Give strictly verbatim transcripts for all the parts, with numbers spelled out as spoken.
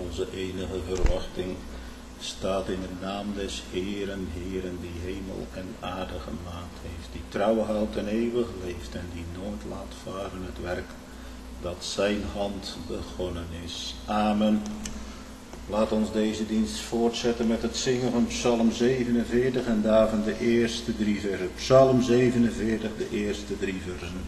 onze enige verwachting staat in de naam des Heeren, Heeren die hemel en aarde gemaakt heeft, die trouw houdt en eeuwig leeft en die nooit laat varen het werk dat zijn hand begonnen is. Amen. Laat ons deze dienst voortzetten met het zingen van Psalm zevenenveertig en daarvan de eerste drie versen. Psalm zevenenveertig, de eerste drie versen.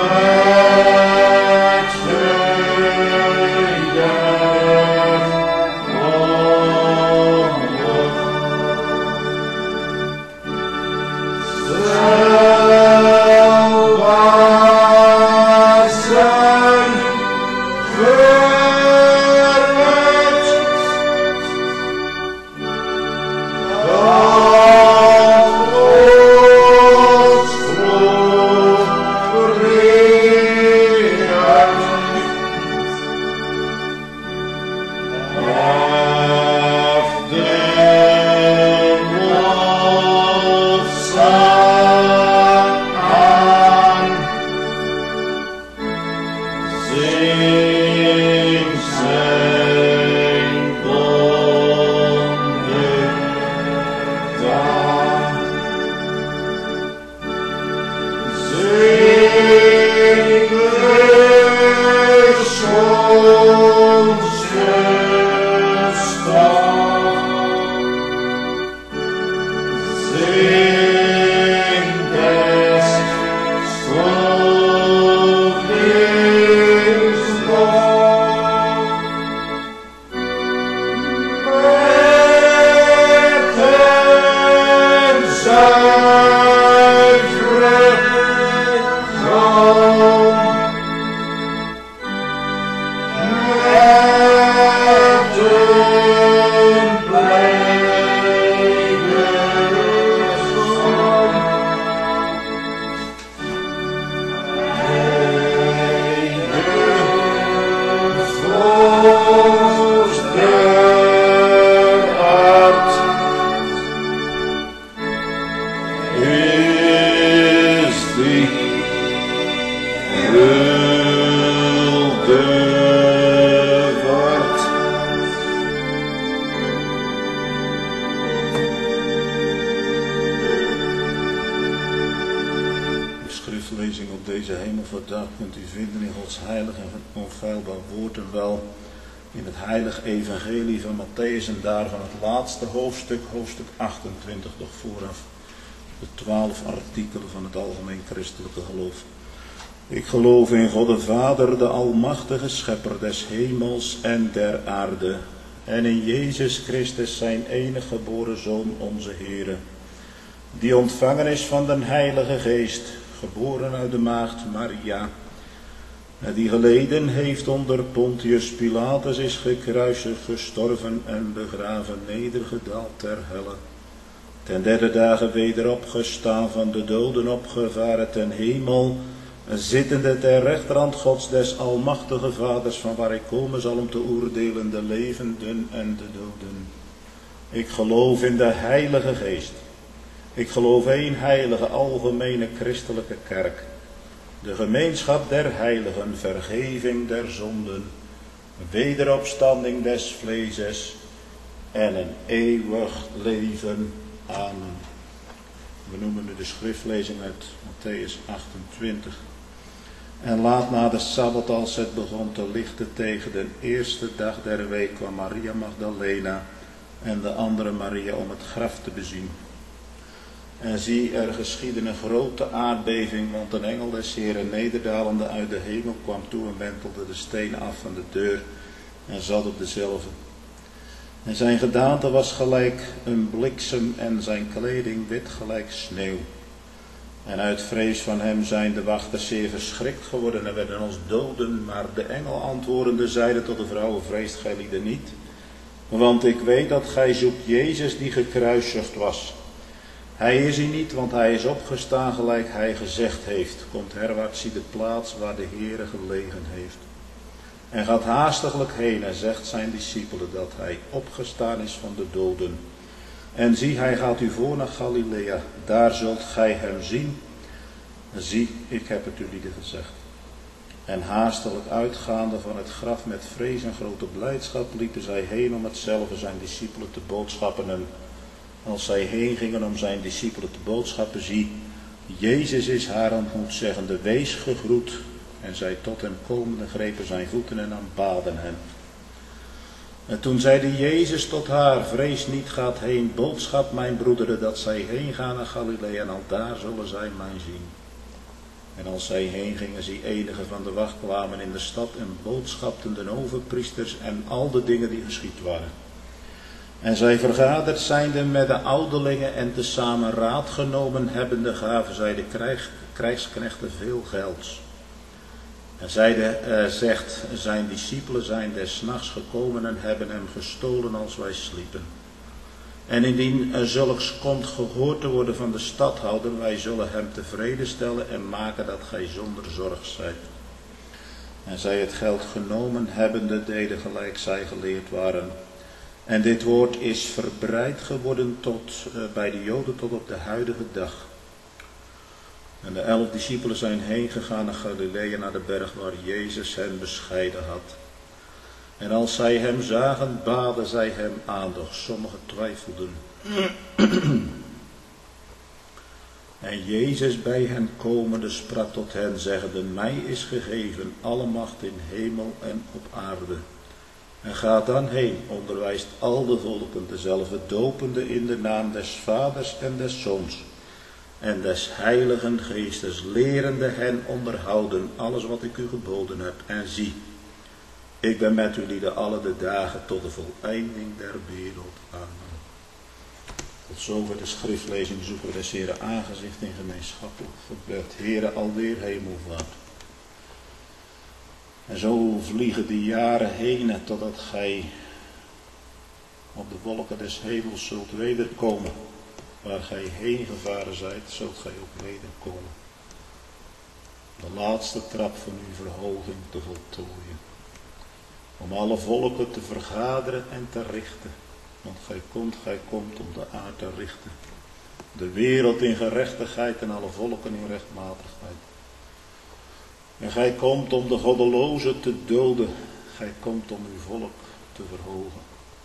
Hoofdstuk, hoofdstuk achtentwintig, toch vooraf de twaalf artikelen van het algemeen christelijke geloof. Ik geloof in God de Vader, de almachtige schepper des hemels en der aarde, en in Jezus Christus zijn enige geboren Zoon, onze Heere, die ontvangen is van den Heilige Geest, geboren uit de maagd Maria, die geleden heeft onder Pontius Pilatus, is gekruisigd, gestorven en begraven, nedergedaald ter helle. Ten derde dagen weder opgestaan, van de doden opgevaren ten hemel, zittende ter rechterhand Gods des almachtige Vaders, van waar ik komen zal om te oordelen de levenden en de doden. Ik geloof in de Heilige Geest. Ik geloof één heilige algemene christelijke kerk. De gemeenschap der heiligen, vergeving der zonden, wederopstanding des vleeses en een eeuwig leven. Amen. We noemen nu de schriftlezing uit Mattheüs achtentwintig. En laat na de Sabbat, als het begon te lichten tegen de eerste dag der week, kwam Maria Magdalena en de andere Maria om het graf te bezien. En zie, er geschiedde een grote aardbeving, want een engel des Heeren nederdalende uit de hemel kwam toe en wentelde de stenen af van de deur en zat op dezelve. En zijn gedaante was gelijk een bliksem en zijn kleding wit gelijk sneeuw. En uit vrees van hem zijn de wachters zeer verschrikt geworden en werden ons doden. Maar de engel antwoordende zeide tot de vrouwen: vreest gij lieden niet, want ik weet dat gij zoekt Jezus die gekruisigd was. Hij is hier niet, want hij is opgestaan gelijk hij gezegd heeft. Komt herwaarts, zie de plaats waar de Heere gelegen heeft. En gaat haastiglijk heen en zegt zijn discipelen dat hij opgestaan is van de doden. En zie, hij gaat u voor naar Galilea, daar zult gij hem zien. Zie, ik heb het u lieden gezegd. En haastelijk uitgaande van het graf met vrees en grote blijdschap liepen zij heen om hetzelfde zijn discipelen te boodschappen. En als zij heen gingen om zijn discipelen te boodschappen, zie, Jezus is haar ontmoet, zeggende: wees gegroet. En zij tot hem komende grepen zijn voeten en aanbaden hem. En toen zeide Jezus tot haar: vrees niet, gaat heen, boodschap mijn broederen dat zij heen gaan naar Galilea en al daar zullen zij mij zien. En als zij heen gingen, zie enigen van de wacht kwamen in de stad en boodschapten de overpriesters en al de dingen die geschied waren. En zij vergaderd zijnde met de ouderlingen en tezamen raad genomen hebbende, gaven zij de krijg, krijgsknechten veel gelds. En zij de, uh, zegt, zijn discipelen zijn des nachts gekomen en hebben hem gestolen als wij sliepen. En indien er zulks komt gehoord te worden van de stadhouder, wij zullen hem tevreden stellen en maken dat gij zonder zorg zijt. En zij het geld genomen hebbende, deden gelijk zij geleerd waren. En dit woord is verbreid geworden tot, uh, bij de Joden tot op de huidige dag. En de elf discipelen zijn heen gegaan naar Galilea, naar de berg waar Jezus hen bescheiden had. En als zij hem zagen, baden zij hem aan, doch sommigen twijfelden. En Jezus bij hen komende sprak tot hen, zeggende, mij is gegeven alle macht in hemel en op aarde. En ga dan heen, onderwijst al de volken, dezelfde dopende in de naam des Vaders en des Zoons en des Heiligen Geestes, lerende hen onderhouden alles wat ik u geboden heb. En zie, ik ben met u lieden alle de dagen tot de voleinding der wereld. Amen. Tot zover de schriftlezing, zoeken we des Heeren aangezicht in gemeenschappelijk gebed. Heere, alweer hemelvaart. En zo vliegen de jaren heen totdat gij op de wolken des hemels zult wederkomen. Waar gij heen gevaren zijt, zult gij ook wederkomen. De laatste trap van uw verhoging te voltooien. Om alle volken te vergaderen en te richten. Want gij komt, gij komt om de aarde te richten. De wereld in gerechtigheid en alle volken in rechtmatigheid. En gij komt om de goddelozen te doden. Gij komt om uw volk te verhogen.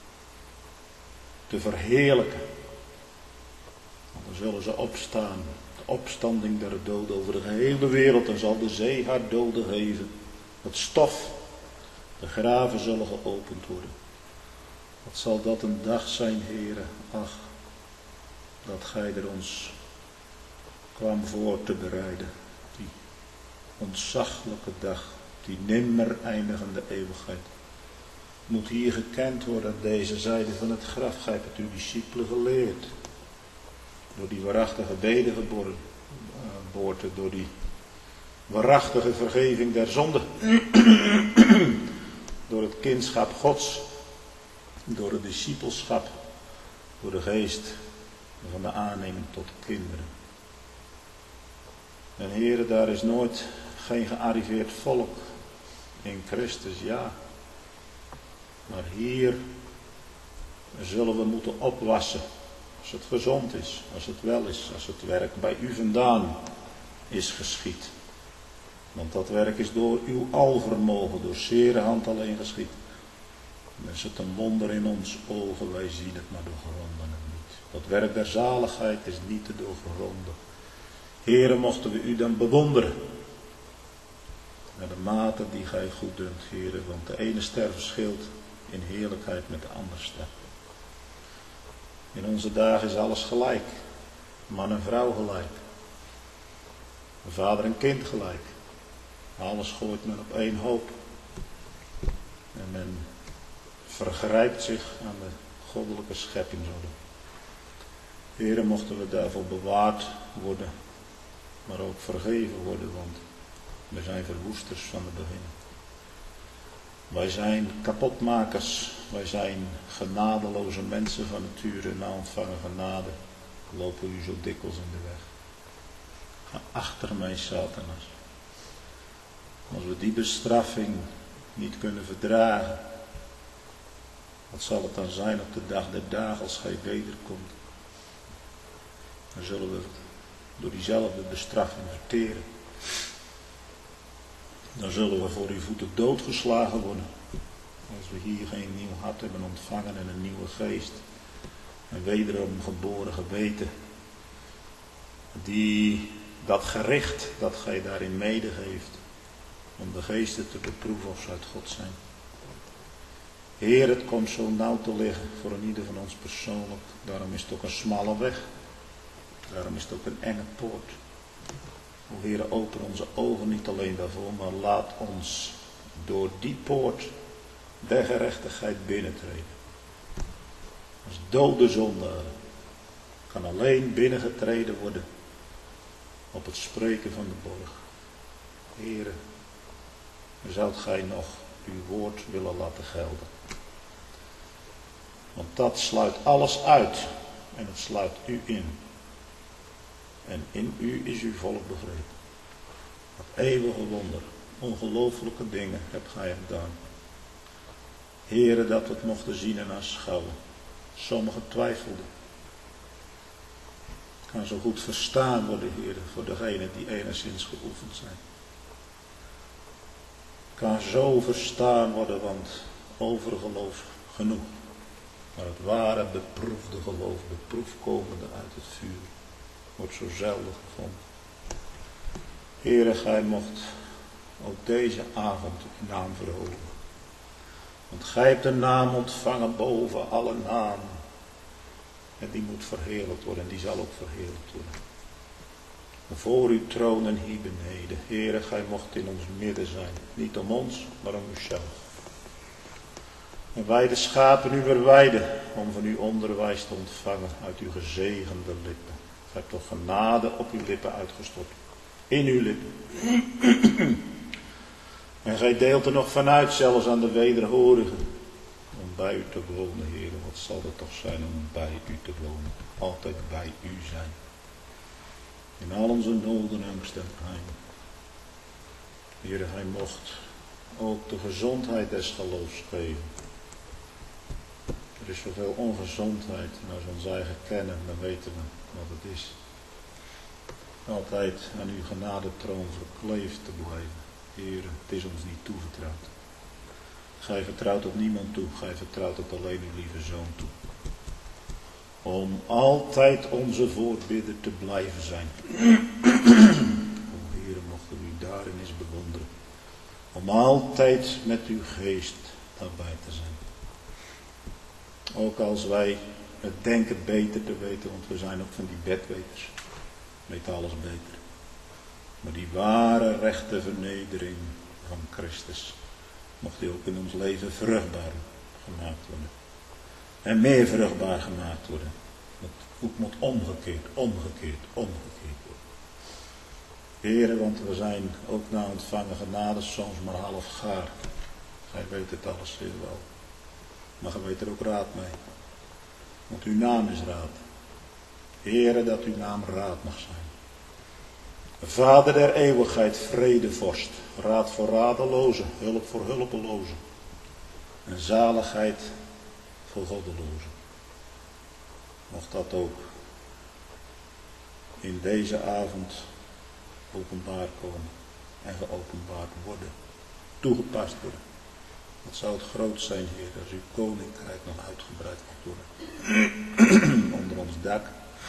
Te verheerlijken. Want dan zullen ze opstaan. De opstanding der doden over de gehele wereld. En zal de zee haar doden geven. Het stof. De graven zullen geopend worden. Wat zal dat een dag zijn, Heere. Ach. Dat gij er ons kwam voor te bereiden. Die ontzaglijke dag. Die nimmer eindigende eeuwigheid. Moet hier gekend worden aan deze zijde van het graf. Gij hebt het uw discipelen geleerd. Door die waarachtige wedergeboorte. Door die waarachtige vergeving der zonde. Door het kindschap Gods. Door het discipelschap. Door de geest van de aanneming tot kinderen. En Heere, daar is nooit geen gearriveerd volk in Christus, ja. Maar hier zullen we moeten opwassen. Als het gezond is, als het wel is, als het werk bij u vandaan is geschied. Want dat werk is door uw alvermogen, door zere hand alleen geschied. Dan is het een wonder in ons ogen, wij zien het, maar doorgronden het niet. Dat werk der zaligheid is niet te doorgronden. Heere, mochten we u dan bewonderen. Naar de mate die gij goed dunkt, Heere, want de ene ster verschilt in heerlijkheid met de andere ster. In onze dagen is alles gelijk. Man en vrouw gelijk. Vader en kind gelijk. Alles gooit men op één hoop. En men vergrijpt zich aan de goddelijke schepping. Heere, mochten we daarvoor bewaard worden. Maar ook vergeven worden, want we zijn verwoesters van het begin. Wij zijn kapotmakers. Wij zijn genadeloze mensen van nature. Na ontvangen genade lopen u zo dikwijls in de weg. Ga achter mij, Satanas. Als we die bestraffing niet kunnen verdragen, wat zal het dan zijn op de dag der dagen als gij wederkomt? Dan zullen we door diezelfde bestraffing verteren. Dan zullen we voor uw voeten doodgeslagen worden. Als we hier geen nieuw hart hebben ontvangen en een nieuwe geest. Een wederom geboren geweten. Die dat gericht dat gij daarin medegeeft. Om de geesten te beproeven of ze uit God zijn. Heer, het komt zo nauw te liggen voor een ieder van ons persoonlijk. Daarom is het ook een smalle weg. Daarom is het ook een enge poort. O Heere, open onze ogen niet alleen daarvoor, maar laat ons door die poort der gerechtigheid binnentreden. Als dode zondaren kan alleen binnengetreden worden op het spreken van de borg. Heere, zoudt gij nog uw woord willen laten gelden? Want dat sluit alles uit en het sluit u in. En in u is uw volk begrepen. Dat eeuwige wonder, ongelooflijke dingen hebt gij gedaan. Heere, dat we het mochten zien en aanschouwen. Sommigen twijfelden. Het kan zo goed verstaan worden, Heere, voor degenen die enigszins geoefend zijn. Het kan zo verstaan worden, want overgeloof genoeg. Maar het ware beproefde geloof, beproef komende uit het vuur, wordt zo zelden gevonden. Heere, gij mocht ook deze avond uw naam verhogen. Want gij hebt een naam ontvangen boven alle namen. En die moet verheerlijkt worden en die zal ook verheerlijkt worden. Voor uw troon en hier beneden. Heere, gij mocht in ons midden zijn. Niet om ons, maar om uzelf. En wij de schapen u verwijden om van u onderwijs te ontvangen uit uw gezegende lippen. Gij hebt toch genade op uw lippen uitgestort. In uw lippen. En gij deelt er nog vanuit zelfs aan de wederhorigen. Om bij u te wonen, Heer. Wat zal het toch zijn om bij u te wonen. Altijd bij u zijn. In al onze noden, angst en pijn. Heer, hij mocht ook de gezondheid des geloofs geven. Er is zoveel ongezondheid. En als we ons eigen kennen, dan weten we wat het is. Altijd aan uw genadetroon verkleefd te blijven. Heer, het is ons niet toevertrouwd. Gij vertrouwt het niemand toe. Gij vertrouwt het alleen uw lieve zoon toe. Om altijd onze voorbidder te blijven zijn. O Heer, mochten we u daarin eens bewonderen. Om altijd met uw geest daarbij te zijn. Ook als wij het denken beter te weten, want we zijn ook van die bedweters. Weet alles beter. Maar die ware rechte vernedering van Christus mocht die ook in ons leven vruchtbaar gemaakt worden. En meer vruchtbaar gemaakt worden. Het ook moet omgekeerd, omgekeerd, omgekeerd worden. Heren, want we zijn ook na ontvangen genade soms maar half gaar. Gij weet het alles zeer wel. Maar gij weet er ook raad mee. Want uw naam is raad. Heren, dat uw naam raad mag zijn. Vader der eeuwigheid, vredevorst, raad voor radelozen, hulp voor hulpelozen. En zaligheid voor goddelozen. Mocht dat ook in deze avond openbaar komen en geopenbaard worden, toegepast worden. Wat zou het groot zijn, Heer, als uw koninkrijk nog uitgebreid mag worden. Onder ons dak.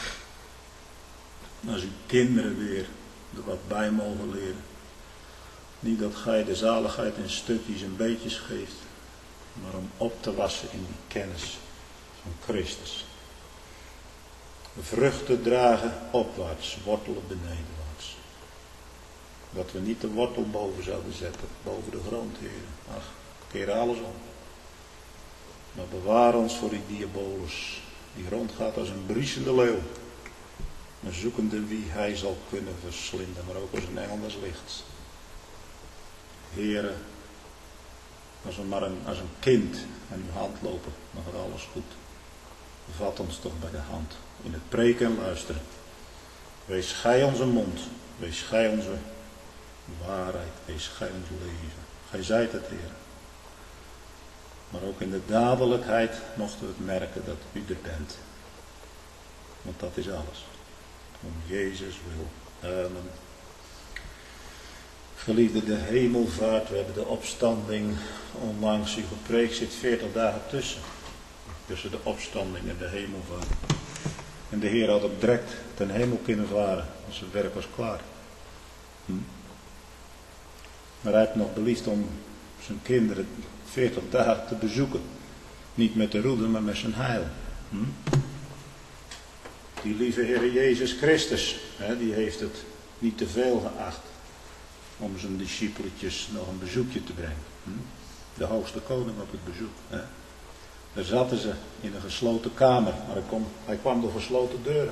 Als uw kinderen weer er wat bij mogen leren. Niet dat gij de zaligheid in stukjes en beetjes geeft, maar om op te wassen in die kennis van Christus. Vruchten dragen opwaarts, wortelen benedenwaarts. Dat we niet de wortel boven zouden zetten, boven de grond, Heer. Ach, keer alles om. Maar bewaar ons voor die diabolus, die rondgaat als een briesende leeuw. Maar zoekende wie hij zal kunnen verslinden, maar ook als een engel des lichts. Heere, als we maar een, als een kind aan uw hand lopen, dan gaat alles goed. Vat ons toch bij de hand, in het preken en luisteren. Wees gij onze mond, wees gij onze waarheid, wees gij ons leven. Gij zijt het, Heer. Maar ook in de dadelijkheid mochten we het merken dat u er bent. Want dat is alles. Om Jezus wil. Amen. Geliefde, de hemelvaart, we hebben de opstanding onlangs u gepreekt, zit veertig dagen tussen. Tussen de opstanding en de hemelvaart. En de Heer had ook direct ten hemel kunnen varen, want zijn werk was klaar. Hm? Maar hij heeft nog beliefd om zijn kinderen veertig dagen te bezoeken. Niet met de roede, maar met zijn heil. Hm? Die lieve Heer Jezus Christus, hè, die heeft het niet te veel geacht om zijn discipeletjes nog een bezoekje te brengen. Hm? De hoogste koning op het bezoek. Hè? Daar zaten ze in een gesloten kamer, maar hij kwam, hij kwam door gesloten deuren.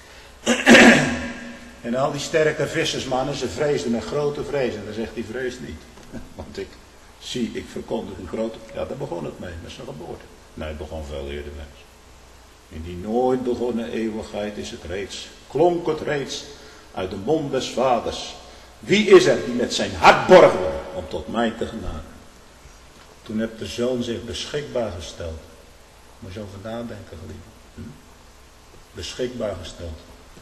En al die sterke vissersmannen, ze vreesden met grote vrees. En dan zegt hij, vrees niet. Want ik zie, ik verkondig een grote... Ja, daar begon het mee, met zijn geboorte. Nee, het begon veel eerder met. In die nooit begonnen eeuwigheid is het reeds, klonk het reeds uit de mond des vaders. Wie is er die met zijn hart borg wil om tot mij te genaken? Toen heeft de zoon zich beschikbaar gesteld. Moet je over nadenken, geliefde. Hm? Beschikbaar gesteld.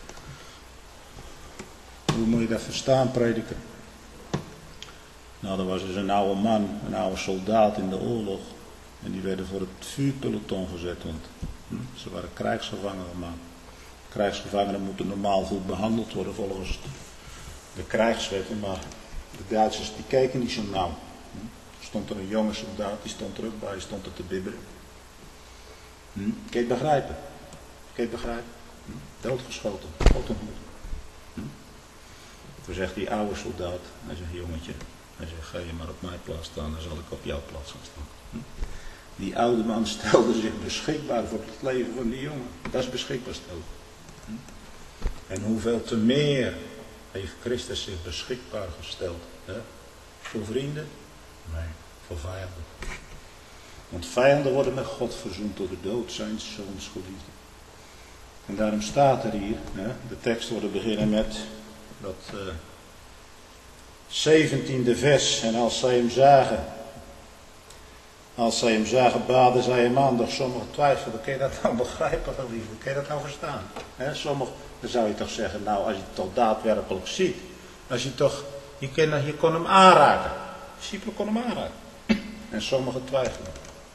Hoe moet je dat verstaan, prediker? Nou, er was dus een oude man, een oude soldaat in de oorlog. En die werden voor het vuurpeloton gezet. Want hm, ze waren krijgsgevangenen gemaakt. Krijgsgevangenen moeten normaal goed behandeld worden volgens de krijgswetten. Maar de Duitsers die keken niet zo nauw. Hm. Er stond er een jonge soldaat, die stond er ook bij, die stond er te bibberen. Hm. Kun je het begrijpen? Kun je het begrijpen? Hm. Doodgeschoten, God ontmoet. Hm. Toen zegt die oude soldaat, hij zegt jongetje, hij zegt ga je maar op mijn plaats staan, dan zal ik op jouw plaats gaan staan. Hm. Die oude man stelde zich beschikbaar voor het leven van die jongen. Dat is beschikbaar stellen. Hm. En hoeveel te meer heeft Christus zich beschikbaar gesteld. Hè? Voor vrienden? Nee, voor vijanden. Want vijanden worden met God verzoend door de dood zijn zoons geliefden. En daarom staat er hier, hè, de tekst wordt beginnen met dat uh, zeventiende vers. En als zij hem zagen, als zij hem zagen, baden zij hem aan. Doch sommigen twijfelden, kun je dat nou begrijpen, geliefde? Kun je dat nou verstaan? Hè, sommigen, dan zou je toch zeggen, nou als je het toch daadwerkelijk ziet. Als je toch, je kon, je kon hem aanraken. De discipelen kon hem aanraken. En sommigen twijfelen.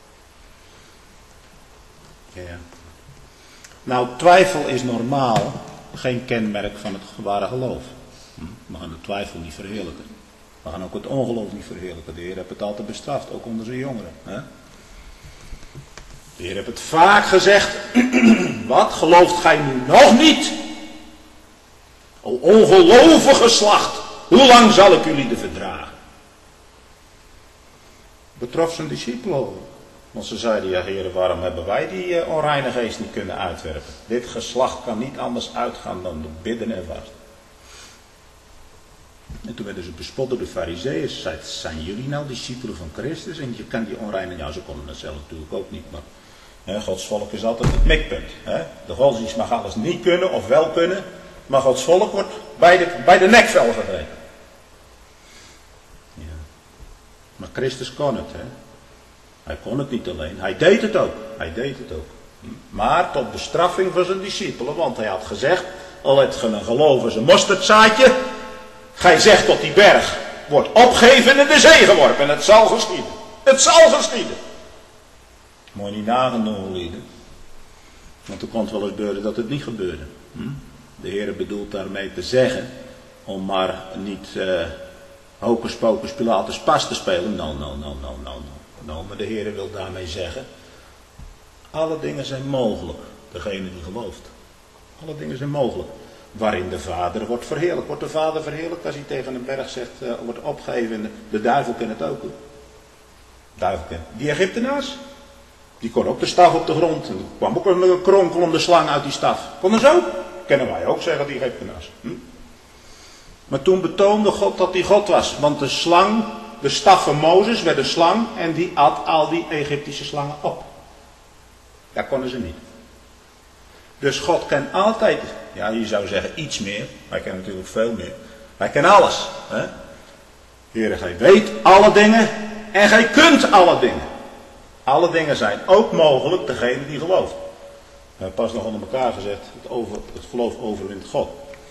Ja. Nou, twijfel is normaal geen kenmerk van het ware geloof. We gaan de twijfel niet verheerlijken. We gaan ook het ongeloof niet verheerlijken. De Heer heeft het altijd bestraft, ook onder zijn jongeren. Hè? De Heer heeft het vaak gezegd. Wat, gelooft gij nu nog niet? O ongelovige geslacht, hoe lang zal ik jullie de verdragen? Betrof zijn discipelen. Want ze zeiden, ja Heer, waarom hebben wij die uh, onreine geest niet kunnen uitwerpen? Dit geslacht kan niet anders uitgaan dan door bidden en vasten. En toen werden ze bespot door de farizeeën. Ze zeiden, zijn jullie nou discipelen van Christus? En je kan die onreine, ja ze konden het zelf natuurlijk ook niet, maar hè, Gods volk is altijd het mikpunt. Hè? De godsdienst mag alles niet kunnen of wel kunnen, maar Gods volk wordt bij de, bij de nekvel gegrepen. Ja. Maar Christus kon het, hè. Hij kon het niet alleen, hij deed het ook. Hij deed het ook. Maar tot bestraffing van zijn discipelen, want hij had gezegd, al het ge een geloof als een mosterdzaadje, gij zegt tot die berg, wordt opgegeven en in de zee geworpen en het zal geschieden. Het zal geschieden. Mooi niet nagenomen, lieden. Want er kon het wel eens gebeuren dat het niet gebeurde. Hm? De Heer bedoelt daarmee te zeggen, om maar niet uh, hocus pocus Pilatus pas te spelen. No, no, no, no, no, no. Nou, maar de Heer wil daarmee zeggen, alle dingen zijn mogelijk, degene die gelooft. Alle dingen zijn mogelijk. Waarin de Vader wordt verheerlijkt. Wordt de Vader verheerlijkt als hij tegen een berg zegt, uh, wordt opgegeven. De duivel kan het ook doen. De duivel kan. Die Egyptenaars, die kon ook de staf op de grond. En er kwam ook een kronkelende slang uit die staf. Kon dat zo? Kennen wij ook zeggen, die Egyptenaars. Hm? Maar toen betoonde God dat hij God was. Want de slang, de staf van Mozes werd een slang en die at al die Egyptische slangen op. Dat konden ze niet. Dus God kan altijd, ja je zou zeggen iets meer, hij kan natuurlijk veel meer. Hij kan alles. Hè? Heere, gij weet alle dingen en gij kunt alle dingen. Alle dingen zijn ook mogelijk degene die gelooft. We hebben pas nog onder elkaar gezegd, het, over, het geloof overwint God.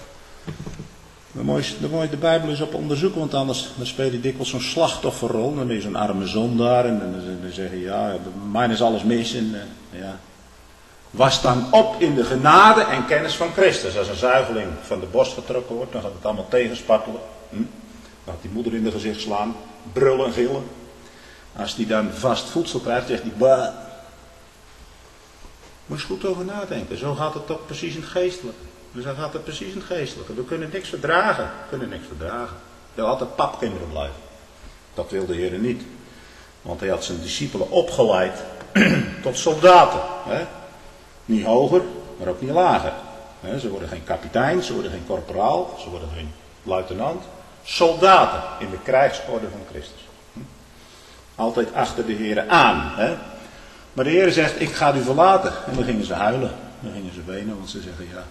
Dan moet, je, dan moet je de Bijbel eens op onderzoeken, want anders dan speel je dikwijls zo'n slachtofferrol. Dan ben je zo'n arme zondaar en dan, dan, dan zeg je, ja, bij mij is alles mis. En, uh, ja. Was dan op in de genade en kennis van Christus. Als een zuigeling van de borst getrokken wordt, dan gaat het allemaal tegenspartelen. Hm? Dan gaat die moeder in de gezicht slaan, brullen en gillen. Als die dan vast voedsel krijgt, zegt hij, bah. Moet je eens goed over nadenken. Zo gaat het toch precies in het geestelijke. Dus hij gaat het precies in het geestelijke. We kunnen niks verdragen. We kunnen niks verdragen. Je wil altijd papkinderen blijven. Dat wil de Heer niet. Want hij had zijn discipelen opgeleid tot soldaten. Hè? Niet hoger, maar ook niet lager. Hè? Ze worden geen kapitein, ze worden geen korporaal, ze worden geen luitenant. Soldaten in de krijgsorde van Christus. Hm? Altijd achter de Heer aan. Hè? Maar de Heer zegt, ik ga u verlaten. En dan gingen ze huilen. Dan gingen ze wenen, want ze zeggen, ja,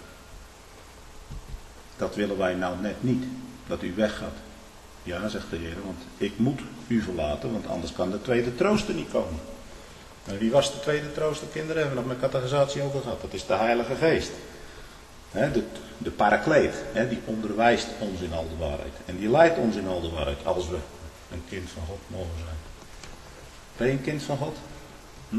dat willen wij nou net niet. Dat u weggaat. Ja, zegt de Heer, want ik moet u verlaten, want anders kan de tweede trooster niet komen. En wie was de tweede trooster, kinderen? Hebben we nog met catechisatie over gehad. Dat is de Heilige Geest. He, de, de parakleet, he, die onderwijst ons in al de waarheid. En die leidt ons in al de waarheid, als we een kind van God mogen zijn. Ben je een kind van God? Hm?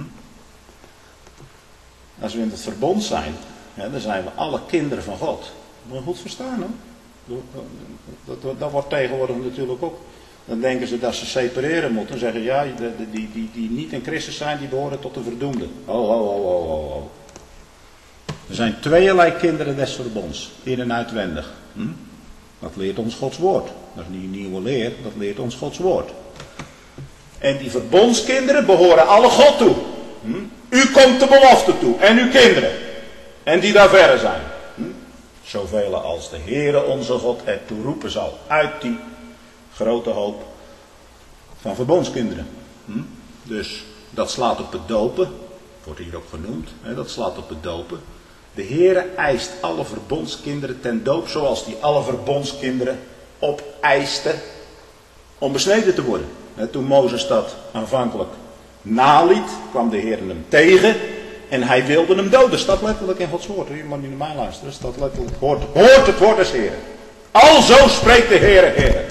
Als we in het verbond zijn, he, dan zijn we alle kinderen van God. Moet je goed verstaan, hoor. Dat, dat, dat wordt tegenwoordig natuurlijk ook. Dan denken ze dat ze separeren moeten. En zeggen, ja, die, die, die, die niet in Christus zijn, die behoren tot de verdoemden. Oh, oh, oh, oh, oh, oh. Er zijn tweeërlei kinderen des verbonds. In en uitwendig. Hm? Dat leert ons Gods woord. Dat is niet een nieuwe leer, dat leert ons Gods woord. En die verbondskinderen behoren alle God toe. Hm? U komt de belofte toe. En uw kinderen. En die daar verre zijn. Hm? Zoveel als de Heere onze God ertoe roepen zal. Uit die grote hoop van verbondskinderen. Hm? Dus dat slaat op het dopen. Wordt hier ook genoemd. Hè? Dat slaat op het dopen. De Heere eist alle verbondskinderen ten doop. Zoals die alle verbondskinderen opeiste. Om besneden te worden. Hè? Toen Mozes dat aanvankelijk naliet. Kwam de Heere hem tegen. En hij wilde hem doden. Dat staat letterlijk in Gods woord. Je moet niet naar mij luisteren. Dat staat letterlijk. Hoort, hoort het woord des Heeren. Alzo spreekt de Heere, Heere.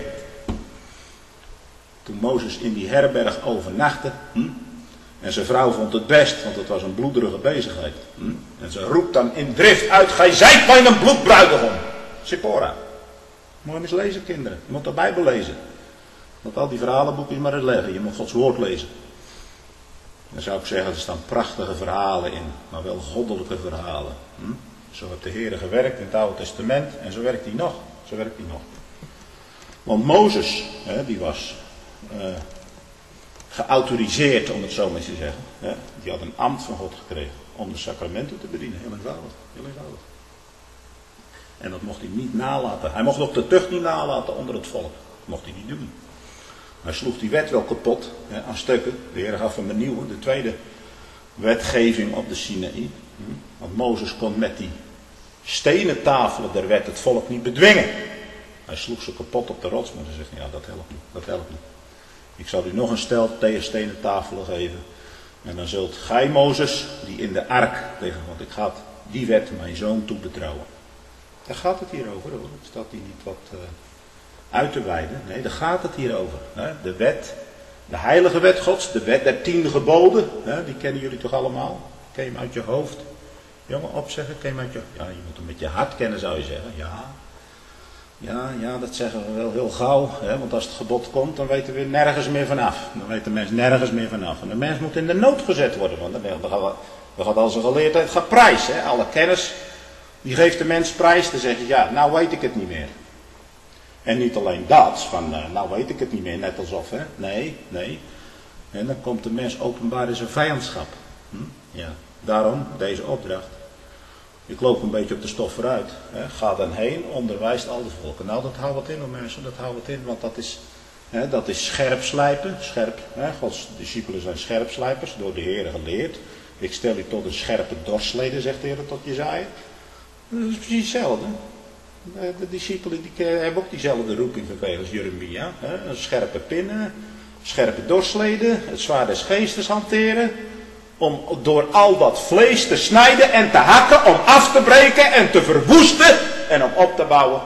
Toen Mozes in die herberg overnachtte. Hm? En zijn vrouw vond het best. Want het was een bloederige bezigheid. Hm? En ze roept dan in drift uit. Gij zijt mij een bloedbruidegom. Sephora. Moet je eens lezen, kinderen. Je moet de Bijbel lezen. Want al die verhalenboeken maar eens leggen. Je moet Gods woord lezen. Dan zou ik zeggen, er staan prachtige verhalen in, maar wel goddelijke verhalen. Hm? Zo heeft de Heer gewerkt in het Oude Testament en zo werkt hij nog. Zo werkt hij nog. Want Mozes, hè, die was uh, geautoriseerd, om het zo maar te zeggen. Hè? Die had een ambt van God gekregen om de sacramenten te bedienen. Heel eenvoudig. Heel eenvoudig. En dat mocht hij niet nalaten. Hij mocht ook de tucht niet nalaten onder het volk. Dat mocht hij niet doen. Hij sloeg die wet wel kapot, hè, aan stukken. De Heer gaf hem een nieuwe, de tweede wetgeving op de Sinaï. Want Mozes kon met die stenen tafelen der wet het volk niet bedwingen. Hij sloeg ze kapot op de rots, maar ze zegt, ja, dat helpt niet, dat helpt niet. Ik zal u nog een stel tegen stenen tafelen geven. En dan zult gij, Mozes, die in de ark tegen, want ik ga die wet mijn zoon toebetrouwen. Daar gaat het hier over, hoor. Staat hier niet wat uh, uit te wijden. Nee, daar gaat het hier over. Hè? De wet, de heilige wet Gods, de wet der tien geboden. Hè? Die kennen jullie toch allemaal? Ken je hem uit je hoofd? Jongen, opzeggen, ken je hem uit je... Ja, je moet hem met je hart kennen, zou je zeggen. Ja, ja, ja, dat zeggen we wel heel gauw. Hè? Want als het gebod komt, dan weten we nergens meer vanaf. Dan weet de mens nergens meer vanaf. En de mens moet in de nood gezet worden. Want dan gaat, dan gaat al zijn geleerdheid gaat prijs. Hè? Alle kennis, die geeft de mens prijs. Dan zeg je, ja, nou weet ik het niet meer. En niet alleen dat, van uh, nou weet ik het niet meer, net alsof, hè. Nee, nee. En dan komt de mens openbaar in zijn vijandschap. Hm? Ja, daarom deze opdracht. Ik loop een beetje op de stof vooruit. Hè. Ga dan heen, onderwijst al de volken. Nou, dat houdt wat in, hoor mensen, dat houdt wat in, want dat is, hè, dat is scherp slijpen. Scherp, hè. Gods discipelen zijn scherpslijpers, door de Heer geleerd. Ik stel u tot een scherpe dorsleden, zegt de Heer tot Jesaja. Dat is precies hetzelfde. De discipelen die hebben ook diezelfde roeping gekregen als Jeremia. Hè? Een scherpe pinnen, scherpe dorsleden, het zwaard des geestes hanteren. Om door al dat vlees te snijden en te hakken, om af te breken en te verwoesten en om op te bouwen.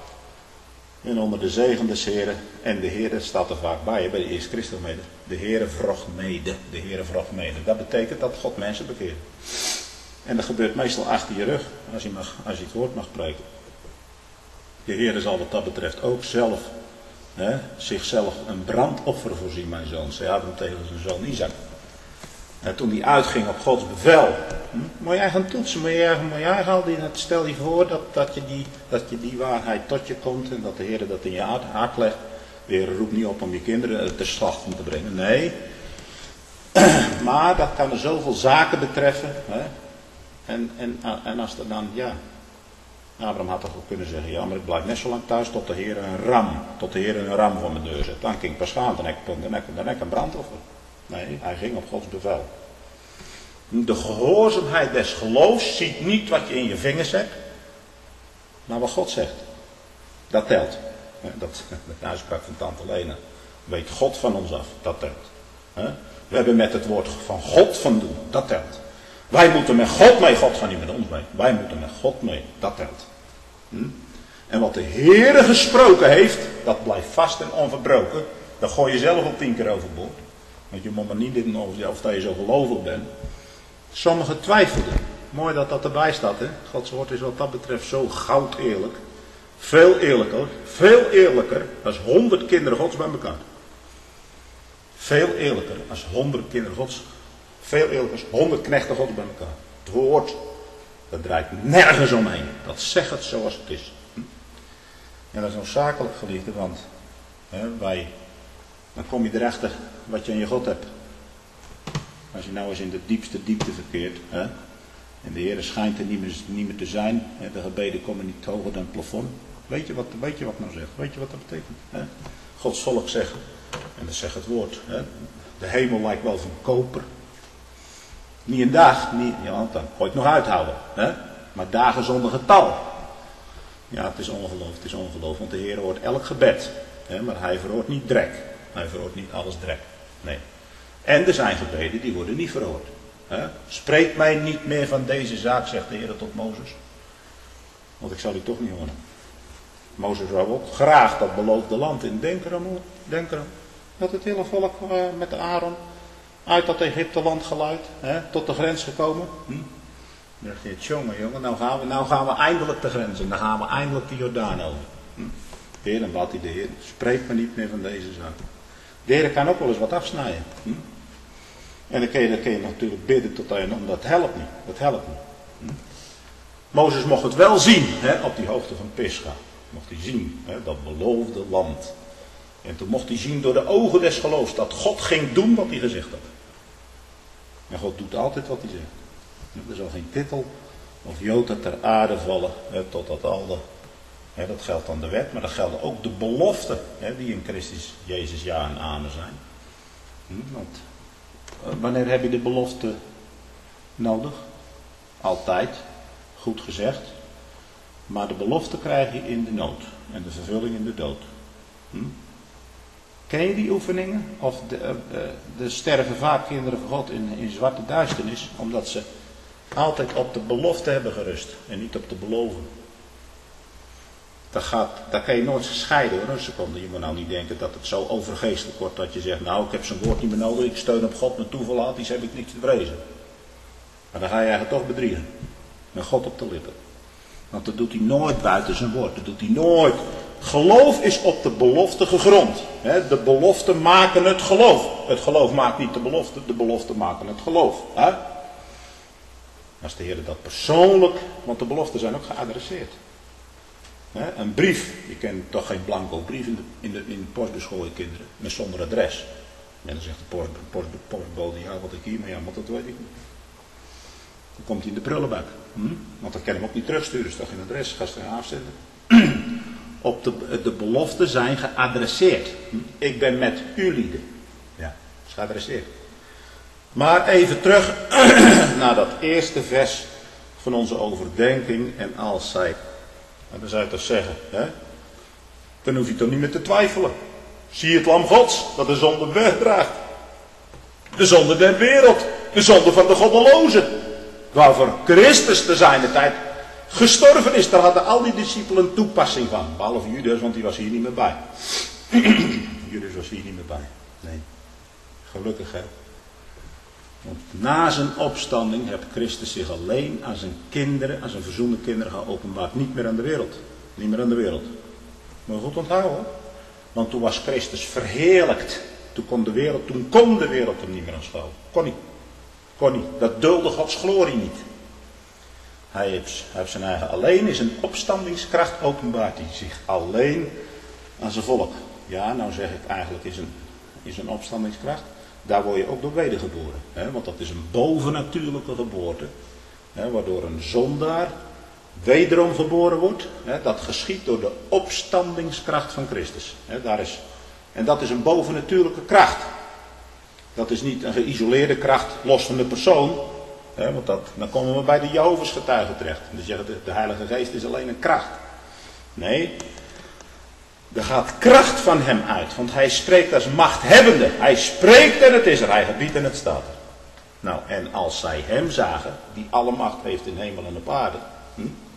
En onder de zegen des Heren, en de Heere staat er vaak bij, bij de eerste Christusmede. De Heere vroeg mede, de Heere vroeg mede. Dat betekent dat God mensen bekeert. En dat gebeurt meestal achter je rug, als je, mag, als je het woord mag spreken. De Heer zal wat dat betreft ook zelf, hè, zichzelf een brandoffer voorzien, mijn zoon. Ze hadden hem tegen zijn zoon Isaac. En toen hij uitging op Gods bevel. Hm? Moet jij gaan toetsen, moet jij, moet jij gaan, stel je voor dat, dat, je die, dat je die waarheid tot je komt en dat de Heer dat in je hart, hart legt. De Heer roept niet op om je kinderen ter slacht te brengen, nee. Maar dat kan er zoveel zaken betreffen. Hè? En, en, en als er dan, ja, Abraham had toch ook kunnen zeggen, ja, maar ik blijf net zo lang thuis tot de Heer een ram, tot de Heer een ram voor mijn deur zet. Dan ging ik pas gaan, dan heb ik een brandoffer. Nee, hij ging op Gods bevel. De gehoorzaamheid des geloofs ziet niet wat je in je vingers hebt, maar wat God zegt. Dat telt. Dat, de uitspraak van tante Lena. Weet God van ons af, dat telt. We hebben met het woord van God van doen, dat telt. Wij moeten met God mee, God gaat niet met ons mee. Wij moeten met God mee, dat telt. Hm? En wat de Heere gesproken heeft, dat blijft vast en onverbroken. Dat gooi je zelf op tien keer overboord. Want je moet maar niet denken of, of dat je zo gelovig bent. Sommigen twijfelden. Mooi dat dat erbij staat. Hè? Gods woord is wat dat betreft zo goud eerlijk. Veel eerlijker. Veel eerlijker als honderd kinderen Gods bij elkaar. Veel eerlijker als honderd kinderen Gods. Veel eerlijker als honderd knechten Gods bij elkaar. Het woord, dat draait nergens omheen. Dat zegt het zoals het is. En dat is noodzakelijk, geliefde, want hè, wij, dan kom je erachter wat je aan je God hebt. Als je nou eens in de diepste diepte verkeert. Hè, en de Heer schijnt er niet meer, niet meer te zijn. Hè, de gebeden komen niet hoger dan het plafond. Weet je wat, weet je wat nou zegt? Weet je wat dat betekent? Hè? Gods volk zegt, en dat zegt het woord. Hè, de hemel lijkt wel van koper. Niet een dag, niet, ja, want dan kon je het nog uithouden. Hè? Maar dagen zonder getal. Ja, het is ongeloof, het is ongeloof. Want de Heer hoort elk gebed. Hè? Maar hij verhoort niet drek. Hij verhoort niet alles drek. Nee. En er zijn gebeden die worden niet verhoord. Hè? Spreek mij niet meer van deze zaak, zegt de Heer tot Mozes. Want ik zal u toch niet horen. Mozes wou ook graag dat beloofde land in. Denk erom hoor. Denk erom. Dat het hele volk uh, met Aaron uit dat Egypteland geluid. Hè, tot de grens gekomen. Hm? Dan dacht je, jongen, jongen, nou gaan, we, nou gaan we eindelijk de grens in. Dan gaan we eindelijk de Jordaan over. Hm? Heer, dan bad hij de Heer. Spreek me niet meer van deze zaak. De Heer kan ook wel eens wat afsnijden. Hm? En dan kun, je, dan kun je natuurlijk bidden tot hij, dat helpt niet. Dat helpt niet. Hm? Mozes mocht het wel zien, hè, op die hoogte van Pisga. Mocht hij zien, hè, dat beloofde land. En toen mocht hij zien door de ogen des geloofs dat God ging doen wat hij gezegd had. En God doet altijd wat hij zegt. Er zal geen titel of jota ter aarde vallen, hè, totdat al de, hè, dat geldt dan de wet, maar dat gelden ook de beloften, hè, die in Christus Jezus ja en amen zijn. Hm, want wanneer heb je de belofte nodig? Altijd, goed gezegd. Maar de belofte krijg je in de nood en de vervulling in de dood. Hm? Ken je die oefeningen? Of de, uh, de sterven vaak kinderen van God in, in zwarte duisternis, omdat ze altijd op de belofte hebben gerust en niet op de beloven. Dat, gaat, dat kan je nooit scheiden hoor, een seconde. Je moet nou niet denken dat het zo overgeestelijk wordt dat je zegt, nou ik heb zijn woord niet meer nodig, ik steun op God, mijn toeverlaat, heb ik niks te vrezen. Maar dan ga je eigenlijk toch bedriegen. Met God op de lippen. Want dat doet hij nooit buiten zijn woord. Dat doet hij nooit. Geloof is op de belofte gegrond. De beloften maken het geloof. Het geloof maakt niet de belofte. De beloften maken het geloof. Als de Heer dat persoonlijk. Want de beloften zijn ook geadresseerd. Een brief. Je kent toch geen blanco brief in de, in de, in de postbus gooien kinderen. Met zonder adres. En dan zegt de post, post, postbode. Ja wat ik hier. Maar ja, want dat weet ik niet. Dan komt hij in de prullenbak. Hm? Want dan kan hem ook niet terugsturen. Dus toch geen adres. Ga ze afzenden. Op de, de beloften zijn geadresseerd. Hm? Ik ben met u lieden. Ja, is geadresseerd. Maar even terug naar dat eerste vers van onze overdenking. En als zij, en dan zou je toch zeggen, hè? Dan hoef je toch niet meer te twijfelen. Zie het lam Gods, dat de zonde wegdraagt. De zonde der wereld. De zonde van de goddelozen. Waarvoor Christus te zijner tijd gestorven is. Daar hadden al die discipelen toepassing van. Behalve Judas, want die was hier niet meer bij. Judas was hier niet meer bij. Nee. Gelukkig hè. Want na zijn opstanding heeft Christus zich alleen aan zijn kinderen, aan zijn verzoende kinderen geopenbaard. Niet meer aan de wereld. Niet meer aan de wereld. Maar goed onthouden. Want toen was Christus verheerlijkt. Toen kon de wereld, toen kon de wereld hem niet meer aanschouwen. Kon niet. Kon niet. Dat dulde Gods glorie niet. Hij heeft, hij heeft zijn eigen alleen in zijn opstandingskracht openbaart hij zich alleen aan zijn volk. Ja, nou zeg ik eigenlijk is een, is een opstandingskracht. Daar word je ook door wedergeboren. Hè? Want dat is een bovennatuurlijke geboorte. Hè? Waardoor een zondaar wederom geboren wordt. Hè? Dat geschiet door de opstandingskracht van Christus. Hè? Daar is, en dat is een bovennatuurlijke kracht. Dat is niet een geïsoleerde kracht los van de persoon. Hè? Want dat, dan komen we bij de Jehovah's getuigen terecht. En die zeggen de, de Heilige Geest is alleen een kracht. Nee. Er gaat kracht van hem uit. Want hij spreekt als machthebbende. Hij spreekt en het is er. Hij gebiedt en het staat er. Nou, en als zij hem zagen, die alle macht heeft in hemel en op aarde. Hm?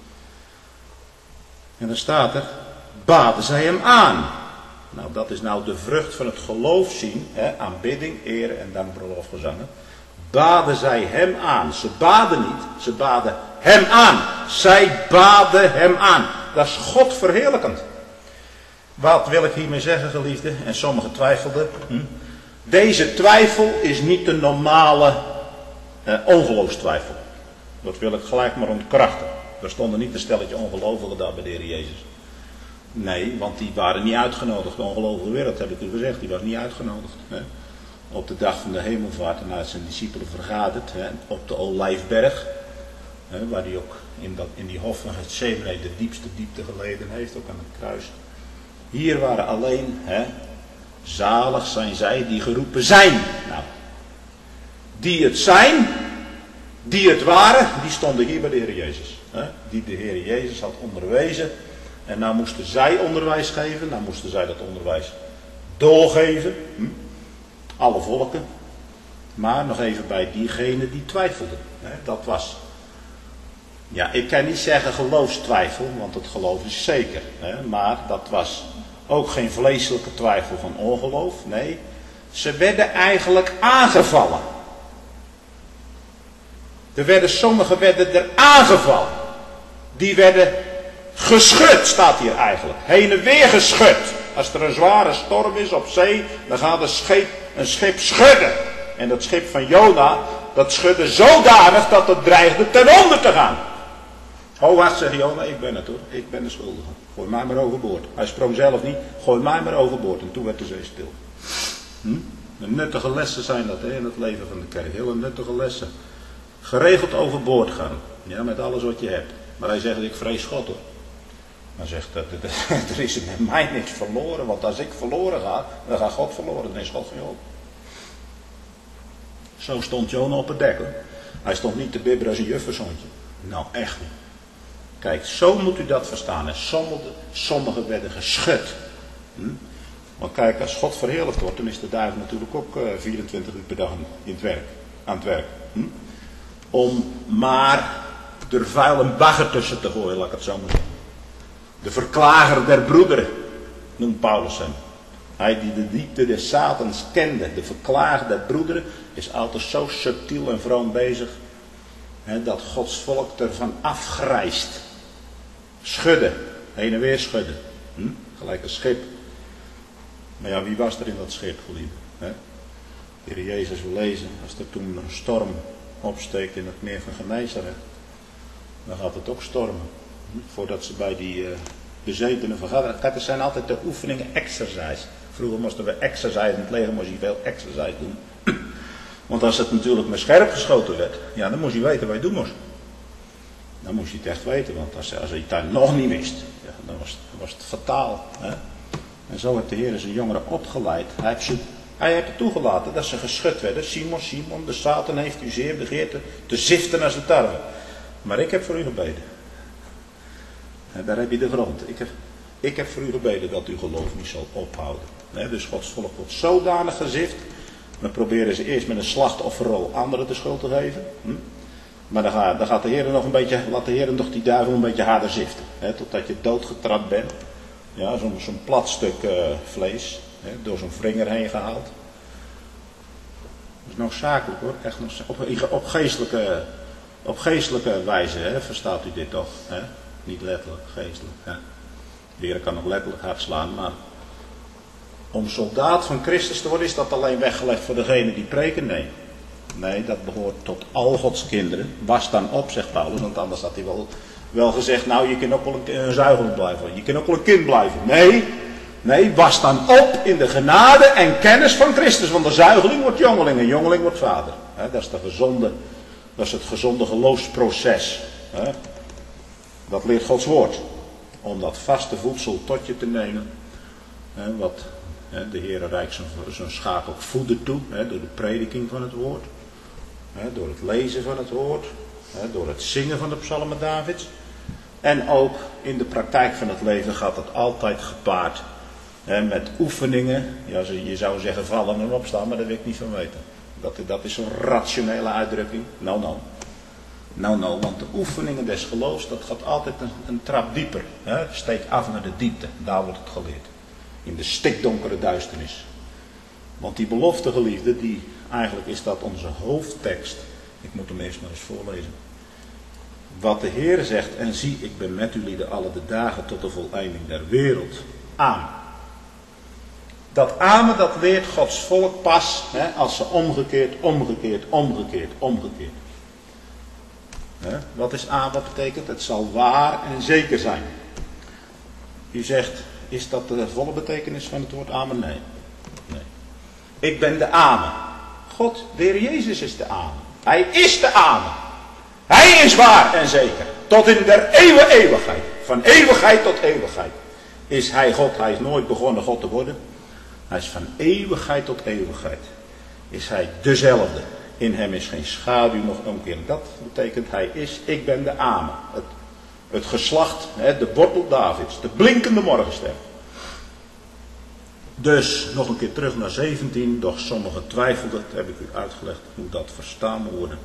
En dan staat er, baden zij hem aan. Nou, dat is nou de vrucht van het geloof zien. Hè? Aanbidding, ere en dankbrolofgezangen. Baden zij hem aan. Ze baden niet, ze baden hem aan. Zij baden hem aan. Dat is God verheerlijkend. Wat wil ik hiermee zeggen, geliefde? En sommigen twijfelden. Hm? Deze twijfel is niet de normale eh, ongeloofstwijfel. Dat wil ik gelijk maar ontkrachten. Er stonden niet een stelletje ongelovigen daar bij de Heer Jezus. Nee, want die waren niet uitgenodigd. De ongelovige wereld, heb ik u gezegd, die was niet uitgenodigd. Hè? Op de dag van de hemelvaart en uit zijn discipelen vergaderd. Hè? Op de Olijfberg. Hè? Waar hij ook in, dat, in die hof van Getsemane de diepste diepte geleden heeft. Ook aan het kruis. Hier waren alleen, hè, zalig zijn zij die geroepen zijn. Nou, die het zijn, die het waren, die stonden hier bij de Heer Jezus. Hè, die de Heer Jezus had onderwezen. En nou moesten zij onderwijs geven, nou moesten zij dat onderwijs doorgeven. Hm, alle volken. Maar nog even bij diegenen die twijfelden. Hè, dat was, ja, ik kan niet zeggen geloofstwijfel, want het geloof is zeker. Hè, maar dat was ook geen vleeselijke twijfel van ongeloof. Nee, ze werden eigenlijk aangevallen. Er werden, sommigen werden er aangevallen. Die werden geschud, staat hier eigenlijk. Heen en weer geschud. Als er een zware storm is op zee, dan gaat een schip, een schip schudden. En dat schip van Jona, dat schudde zodanig dat het dreigde ten onder te gaan. Oh, wacht, zegt Jona, ik ben het hoor. Ik ben de schuldige. Gooi mij maar overboord. Hij sprong zelf niet. Gooi mij maar overboord. En toen werd de zee stil. Hm? De nuttige lessen zijn dat, hè, in het leven van de kerk. Hele nuttige lessen. Geregeld overboord gaan. Ja, met alles wat je hebt. Maar hij zegt, ik vrees God hoor. Dan zegt dat er is met mij niks verloren. Want als ik verloren ga, dan gaat God verloren. Dan is God van jou. Zo stond Jona op het dek hoor. Hij stond niet te bibberen als een jufferzoontje. Nou, echt niet. Kijk, zo moet u dat verstaan. En sommigen, sommigen werden geschud. Hm? Want kijk, als God verheerlijkt wordt, dan is de duivel natuurlijk ook uh, vierentwintig uur per dag in het werk, aan het werk. Hm? Om maar er vuil en bagger tussen te gooien, laat ik het zo maar zeggen. De verklager der broederen, noemt Paulus hem. Hij die de diepte des Satans kende, de verklager der broederen, is altijd zo subtiel en vroom bezig. Hè, dat Gods volk ervan afgrijst. Schudden. Heen en weer schudden. Hm? Gelijk een schip. Maar ja, wie was er in dat schip, geliefde? Hè? De Heer Jezus wil lezen. Als er toen een storm opsteekt in het meer van Genesaret. Dan gaat het ook stormen. Hm? Voordat ze bij die uh, bezetenen vergaderen. Kijk, er zijn altijd de oefeningen exercise. Vroeger moesten we exercise. In het leger moest je veel exercise doen. Want als het natuurlijk met scherp geschoten werd, ja, dan moest je weten wat je doen moest. Dan moest je het echt weten, want als, als je het daar nog niet wist, ja, dan, was, dan was het fataal. Hè? En zo heeft de Heer zijn jongeren opgeleid. Hij heeft, ze, hij heeft het toegelaten dat ze geschud werden. Simon, Simon, de Satan heeft u zeer begeerd te, te ziften als de tarwe. Maar ik heb voor u gebeden. En daar heb je de grond. Ik heb, ik heb voor u gebeden dat uw geloof niet zal ophouden. Hè? Dus Gods volk wordt zodanig gezift. Dan proberen ze eerst met een slachtofferrol anderen de schuld te geven. Hm? Maar dan gaat, dan gaat de Heer nog een beetje, laat de Heer nog die duivel een beetje harder ziften. Hè, totdat je doodgetrapt bent. Ja, zo'n zo'n plat stuk uh, vlees. Hè, door zo'n vinger heen gehaald. Dat is noodzakelijk hoor. Echt nog, op, op, geestelijke, op geestelijke wijze hè, verstaat u dit toch. Hè? Niet letterlijk, geestelijk. Hè? De Heer kan nog letterlijk hard slaan, maar... Om soldaat van Christus te worden, is dat alleen weggelegd voor degenen die preken? Nee. Nee, dat behoort tot al Gods kinderen. Was dan op, zegt Paulus, want anders had hij wel, wel gezegd, nou je kan ook wel een, een zuigeling blijven. Je kan ook wel een kind blijven. Nee, nee, was dan op in de genade en kennis van Christus. Want de zuigeling wordt jongeling en jongeling wordt vader. He, dat is de gezonde, dat is het gezonde geloofsproces. He. Dat leert Gods woord. Om dat vaste voedsel tot je te nemen. He, wat he, de Heere reikt zijn, zijn schaap ook voeden toe. He, door de prediking van het woord. He, door het lezen van het woord. He, door het zingen van de psalmen Davids. En ook in de praktijk van het leven gaat het altijd gepaard. He, met oefeningen. Ja, je zou zeggen vallen en opstaan, maar daar wil ik niet van weten. Dat, dat is een rationele uitdrukking. Nou, nou. Nou, nou, want de oefeningen des geloofs, dat gaat altijd een, een trap dieper. Hè? Steek af naar de diepte, daar wordt het geleerd. In de stikdonkere duisternis. Want die belofte, geliefde, die, eigenlijk is dat onze hoofdtekst. Ik moet hem eerst maar eens voorlezen. Wat de Heer zegt, en zie, ik ben met jullie alle de dagen tot de voleinding der wereld. Amen. Dat amen, dat leert Gods volk pas, hè, als ze omgekeerd, omgekeerd, omgekeerd, omgekeerd. Hè? Wat is amen, wat betekent? Het zal waar en zeker zijn. U zegt, is dat de volle betekenis van het woord amen? Nee. nee. Ik ben de amen. God, de Heer Jezus is de amen. Hij is de amen. Hij is waar en zeker. Tot in der eeuwen eeuwigheid. Van eeuwigheid tot eeuwigheid. Is hij God. Hij is nooit begonnen God te worden. Hij is van eeuwigheid tot eeuwigheid. Is hij dezelfde. In hem is geen schaduw nog omkeer. Dat betekent hij is, ik ben de amen. Het, het geslacht, de wortel Davids. De blinkende morgenster. Dus nog een keer terug naar zeventien. Doch sommigen twijfelden, dat heb ik u uitgelegd hoe dat verstaan moet worden.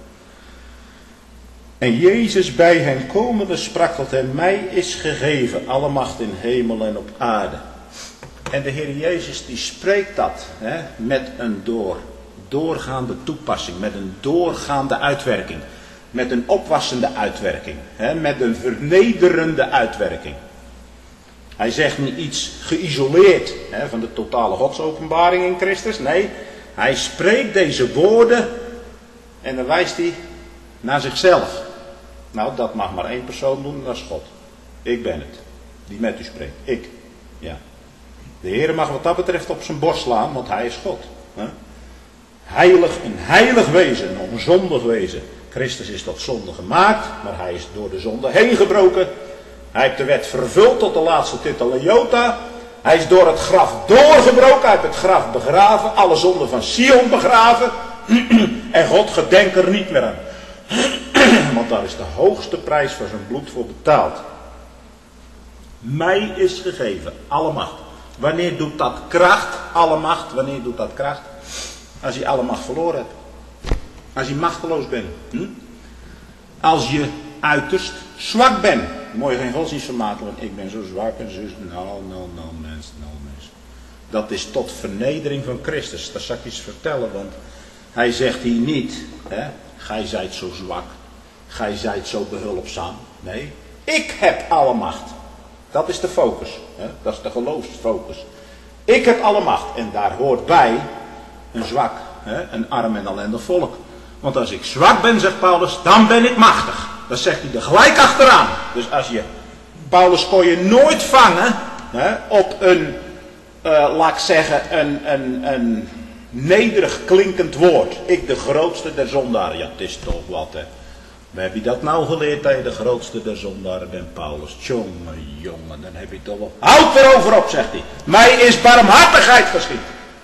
En Jezus bij hen komende sprak tot hen, mij is gegeven alle macht in hemel en op aarde. En de Heer Jezus die spreekt dat hè, met een door, doorgaande toepassing, met een doorgaande uitwerking. Met een opwassende uitwerking, hè, met een vernederende uitwerking. Hij zegt niet iets geïsoleerd hè, van de totale godsopenbaring in Christus. Nee, hij spreekt deze woorden en dan wijst hij naar zichzelf. Nou, dat mag maar één persoon doen, dat is God. Ik ben het, die met u spreekt. Ik, ja. De Heer mag wat dat betreft op zijn borst slaan, want hij is God. Hè? Heilig, een heilig wezen, een onzondig wezen. Christus is tot zonde gemaakt, maar hij is door de zonde heen gebroken. Hij heeft de wet vervuld tot de laatste titel iota. Hij is door het graf doorgebroken, hij heeft het graf begraven, alle zonden van Sion begraven. En God gedenkt er niet meer aan. Want daar is de hoogste prijs voor zijn bloed voor betaald. Mij is gegeven, alle macht. Wanneer doet dat kracht, alle macht, wanneer doet dat kracht? Als je alle macht verloren hebt. Als je machteloos bent. Hm? Als je uiterst zwak bent. Mooi geen godsdienst van maken, want ik ben zo zwak en zo. Nou, nou, nou mens, nou mens. Dat is tot vernedering van Christus. Dat zal ik iets vertellen, want hij zegt hier niet, hè, gij zijt zo zwak. Gij zijt zo behulpzaam. Nee, ik heb alle macht. Dat is de focus. Hè? Dat is de geloofsfocus. Ik heb alle macht. En daar hoort bij een zwak, hè? Een arm en ellendig volk. Want als ik zwak ben, zegt Paulus, dan ben ik machtig. Dat zegt hij er gelijk achteraan. Dus als je, Paulus kon je nooit vangen hè, op een, uh, laat ik zeggen, een, een, een nederig klinkend woord. Ik de grootste der zondaren. Ja, het is toch wat hè. Waar heb je dat nou geleerd dat je de grootste der zondaren bent, Paulus? Jongen, jongen, dan heb je toch wel... Houd erover op, zegt hij. Mij is barmhartigheid geschied.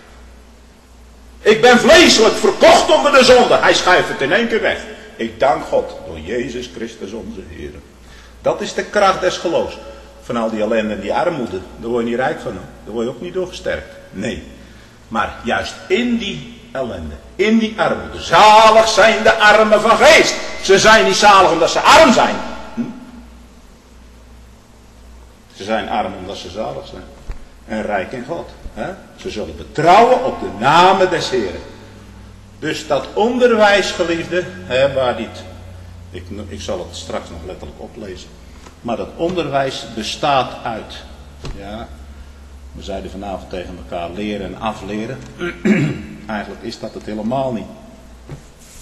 Ik ben vleeselijk verkocht onder de zonde. Hij schuift het in één keer weg. Ik dank God door Jezus Christus onze Heer. Dat is de kracht des geloofs. Van al die ellende en die armoede, daar word je niet rijk van. Daar word je ook niet door gesterkt. Nee. Maar juist in die ellende, in die armoede. Zalig zijn de armen van geest. Ze zijn niet zalig omdat ze arm zijn. Hm? Ze zijn arm omdat ze zalig zijn. En rijk in God. Hè? Ze zullen betrouwen op de namen des Heren. Dus dat onderwijs, geliefde, hè, waar dit, ik, ik zal het straks nog letterlijk oplezen. Maar dat onderwijs bestaat uit, ja, we zeiden vanavond tegen elkaar leren en afleren. Eigenlijk is dat het helemaal niet.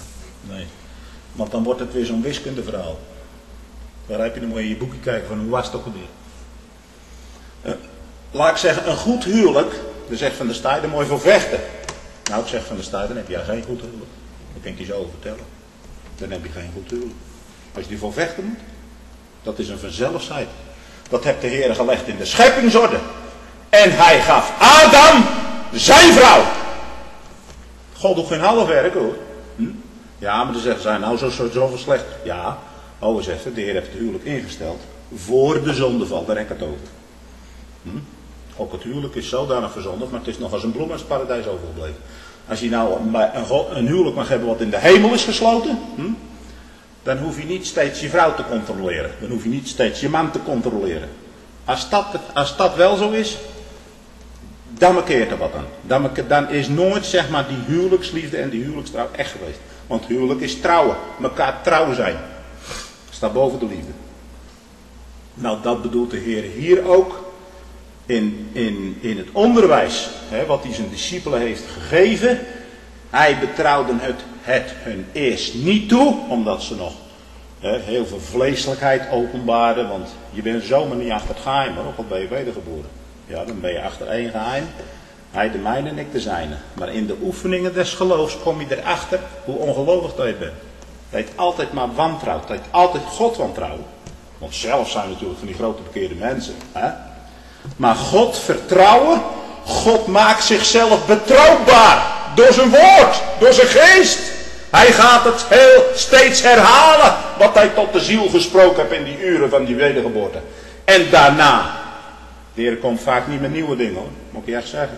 Nee. Want dan wordt het weer zo'n wiskundeverhaal. Waar heb je dan moet je in je boekje kijken van hoe was het ook alweer. Uh, laat ik zeggen, een goed huwelijk, dan zegt Van der Staaij, daar moet je voor vechten. Nou, ik zeg Van der Staaij, dan heb je geen goed huwelijk. Dat kan ik je zo over vertellen. Dan heb je geen goed huwelijk. Als je die voor vechten moet, dat is een vanzelfsheid. Dat heeft de Heer gelegd in de scheppingsorde. En hij gaf Adam zijn vrouw. God doet geen half werk hoor. Hm? Ja, maar dan zeggen zij nou zo, zo, zoveel slecht. Ja, oh eens even, de Heer heeft het huwelijk ingesteld voor de zondeval, daar heb ik het over. Hm? Ook het huwelijk is zodanig verzondigd, maar het is nog als een bloem als het paradijs overgebleven. Als je nou een, een huwelijk mag hebben wat in de hemel is gesloten, hm? Dan hoef je niet steeds je vrouw te controleren. Dan hoef je niet steeds je man te controleren. Als dat, als dat wel zo is, dan markeert er wat aan. Dan, dan is nooit zeg maar die huwelijksliefde en die huwelijkstrouw echt geweest. Want huwelijk is trouwen. Mekaar trouw zijn. Staat boven de liefde. Nou, dat bedoelt de Heer hier ook. In, in, in het onderwijs. Hè, wat hij zijn discipelen heeft gegeven. Hij betrouwde het, het hun eerst niet toe. Omdat ze nog hè, heel veel vleeselijkheid openbaarden. Want je bent zomaar niet achter het geheim. Maar ook al ben je wedergeboren. Ja, dan ben je achter één geheim. Hij de mijne en ik de zijne. Maar in de oefeningen des geloofs kom je erachter hoe ongelovig dat je bent. Dat je altijd maar wantrouwt. Dat je altijd God wantrouwt. Want zelf zijn we natuurlijk van die grote bekeerde mensen. Hè? Maar God vertrouwen. God maakt zichzelf betrouwbaar. Door zijn woord. Door zijn geest. Hij gaat het heel steeds herhalen. Wat hij tot de ziel gesproken heeft in die uren van die wedergeboorte. En daarna. De Heer komt vaak niet met nieuwe dingen hoor. Moet ik je echt zeggen.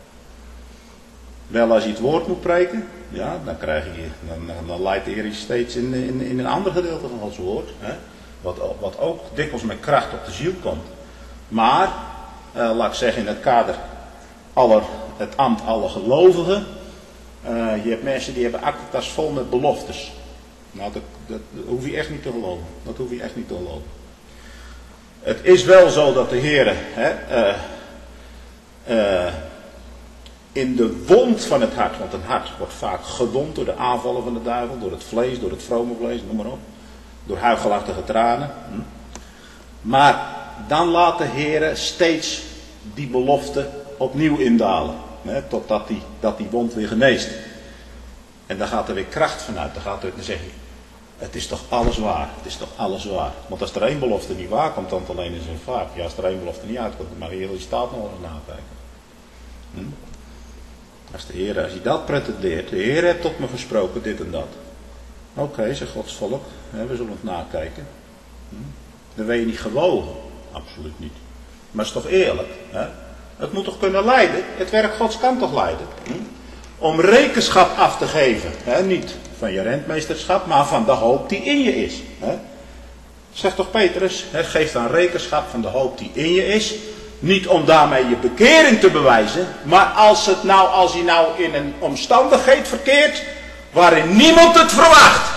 Wel als je het woord moet preken. Ja, dan krijg je. Dan, dan leidt de Heer je steeds in, in, in een ander gedeelte van Gods woord. Hè? Wat, wat ook dikwijls met kracht op de ziel komt. Maar, eh, laat ik zeggen in het kader. Aller, het ambt alle gelovigen. Uh, je hebt mensen die hebben aktentas vol met beloftes. Nou, dat, dat, dat hoef je echt niet te geloven. Dat hoef je echt niet te geloven. Het is wel zo dat de Heer hè, uh, uh, in de wond van het hart, want een hart wordt vaak gewond door de aanvallen van de duivel, door het vlees, door het vrome vlees, noem maar op. Door huichelachtige tranen. Hm. Maar dan laat de Heer steeds die belofte opnieuw indalen. Hè, totdat die, dat die wond weer geneest. En dan gaat er weer kracht vanuit. Dan gaat er dan zeg je, het is toch alles waar. Het is toch alles waar. Want als er één belofte niet waar komt, dan alleen in zijn vaart. Ja, als er één belofte niet uitkomt, dan mag je heel die staat nog eens nakijken. Hm? Als de Heer, als hij dat pretendeert, de Heer heeft tot me gesproken, dit en dat. Oké, okay, zegt Gods volk, hè, we zullen het nakijken. Hm? Dan ben je niet gewogen. Absoluut niet. Maar het is toch eerlijk. Hè? Het moet toch kunnen leiden. Het werk Gods kan toch leiden. Hm? Om rekenschap af te geven. Hè? Niet van je rentmeesterschap, maar van de hoop die in je is. Hè? Zegt toch Petrus, hè? Geef dan rekenschap van de hoop die in je is. Niet om daarmee je bekering te bewijzen. Maar als, het nou, als je nou in een omstandigheid verkeert waarin niemand het verwacht.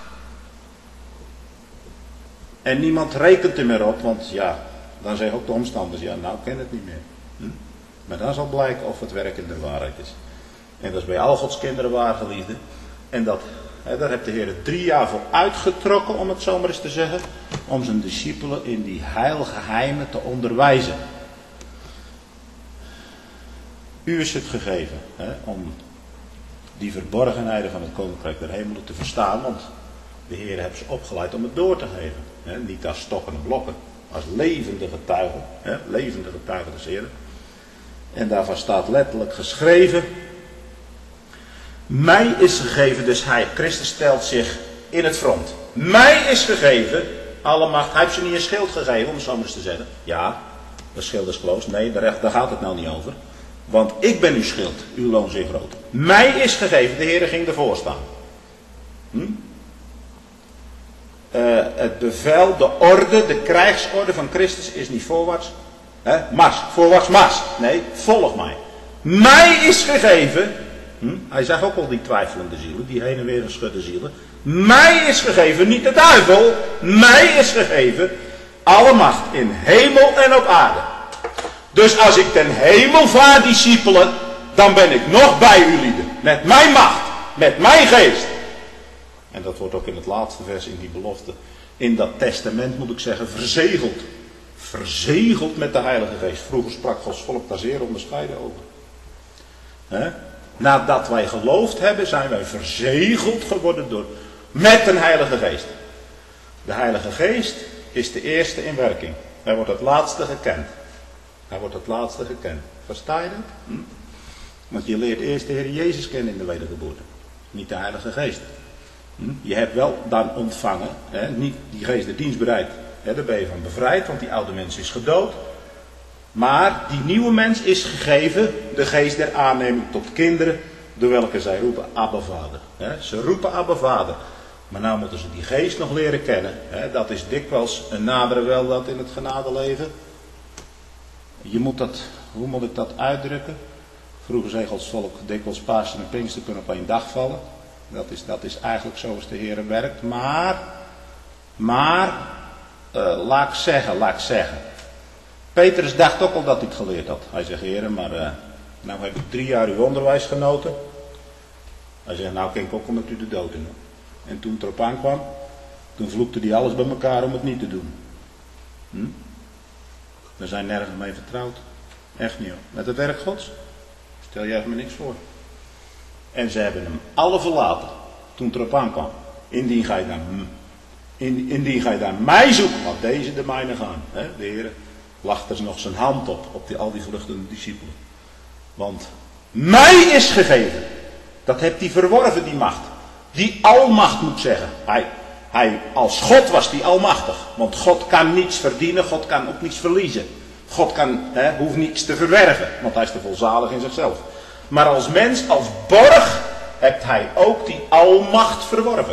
En niemand rekent er meer op, want ja, dan zeggen ook de omstanders, ja nou ken het niet meer. Hm? Maar dan zal blijken of het werk in de waarheid is. En dat is bij al Gods kinderen waar, geliefden. En dat, hè, daar heeft de Heer drie jaar voor uitgetrokken, om het zo maar eens te zeggen. Om zijn discipelen in die heilgeheimen te onderwijzen. U is het gegeven, hè, om die verborgenheden van het Koninkrijk der Hemelen te verstaan. Want de Heer heeft ze opgeleid om het door te geven. Hè, niet als stokken en blokken, als levende getuigen. Hè, levende getuigen des Heeren. En daarvan staat letterlijk geschreven. Mij is gegeven, dus hij, Christus stelt zich in het front. Mij is gegeven, alle macht. Hij heeft ze niet een schild gegeven, om het zo maar eens te zeggen. Ja, dat schild is close. Nee, daar, daar gaat het nou niet over. Want ik ben uw schild, uw loon zeer groot. Mij is gegeven, de Heer ging ervoor staan. Hm? Uh, het bevel, de orde, de krijgsorde van Christus is niet voorwaarts. Hè? Mars, voorwaarts mars. Nee, volg mij. Mij is gegeven. Hm? Hij zag ook al die twijfelende zielen, die heen en weer geschudde zielen. Mij is gegeven, niet de duivel. Mij is gegeven alle macht in hemel en op aarde. Dus als ik ten hemel vaar, discipelen, dan ben ik nog bij u lieden. Met mijn macht, met mijn geest. En dat wordt ook in het laatste vers in die belofte, in dat testament moet ik zeggen, verzegeld. Verzegeld met de Heilige Geest. Vroeger sprak Gods volk daar zeer onderscheiden over. He? Nadat wij geloofd hebben, zijn wij verzegeld geworden door, met een Heilige Geest. De Heilige Geest is de eerste in werking. Hij wordt het laatste gekend. Hij wordt het laatste gekend. Versta je dat? Hm? Want je leert eerst de Heer Jezus kennen in de wedergeboorte. Niet de Heilige Geest. Hm? Je hebt wel dan ontvangen, hè? Niet die geest de dienst bereid. Hè? Daar ben je van bevrijd, want die oude mens is gedood. Maar die nieuwe mens is gegeven, de geest der aanneming tot kinderen, door welke zij roepen Abba Vader. Hè? Ze roepen Abba Vader. Maar nou moeten ze die geest nog leren kennen. Hè? Dat is dikwijls een nadere wel dat in het genadeleven. Je moet dat, hoe moet ik dat uitdrukken? Vroeger zei Gods volk dikwijls Pasen en Pinkster kunnen op één dag vallen. Dat is, dat is eigenlijk zoals de Heer werkt. Maar, maar, uh, laat ik zeggen, laat ik zeggen. Petrus dacht ook al dat hij het geleerd had. Hij zegt, Heer, maar uh, nou heb ik drie jaar uw onderwijs genoten. Hij zegt, nou kan ik ook omdat u de dood in. En toen het erop aankwam, toen vloekte hij alles bij elkaar om het niet te doen. Hm? We zijn nergens mee vertrouwd. Echt niet hoor. Met het werk Gods. Stel je me niks voor. En ze hebben hem alle verlaten. Toen het erop aankwam. Indien gij naar, indien gij naar mij zoekt. Want deze de mijne gaan. Hè? De Heer lacht er nog zijn hand op. Op die, al die vluchtende discipelen. Want mij is gegeven. Dat hebt hij verworven die macht. Die almacht moet zeggen. Hij, hij als God was die almachtig. Want God kan niets verdienen. God kan ook niets verliezen. God kan, hè, hoeft niets te verwerven. Want hij is te volzalig in zichzelf. Maar als mens, als borg, hebt hij ook die almacht verworven.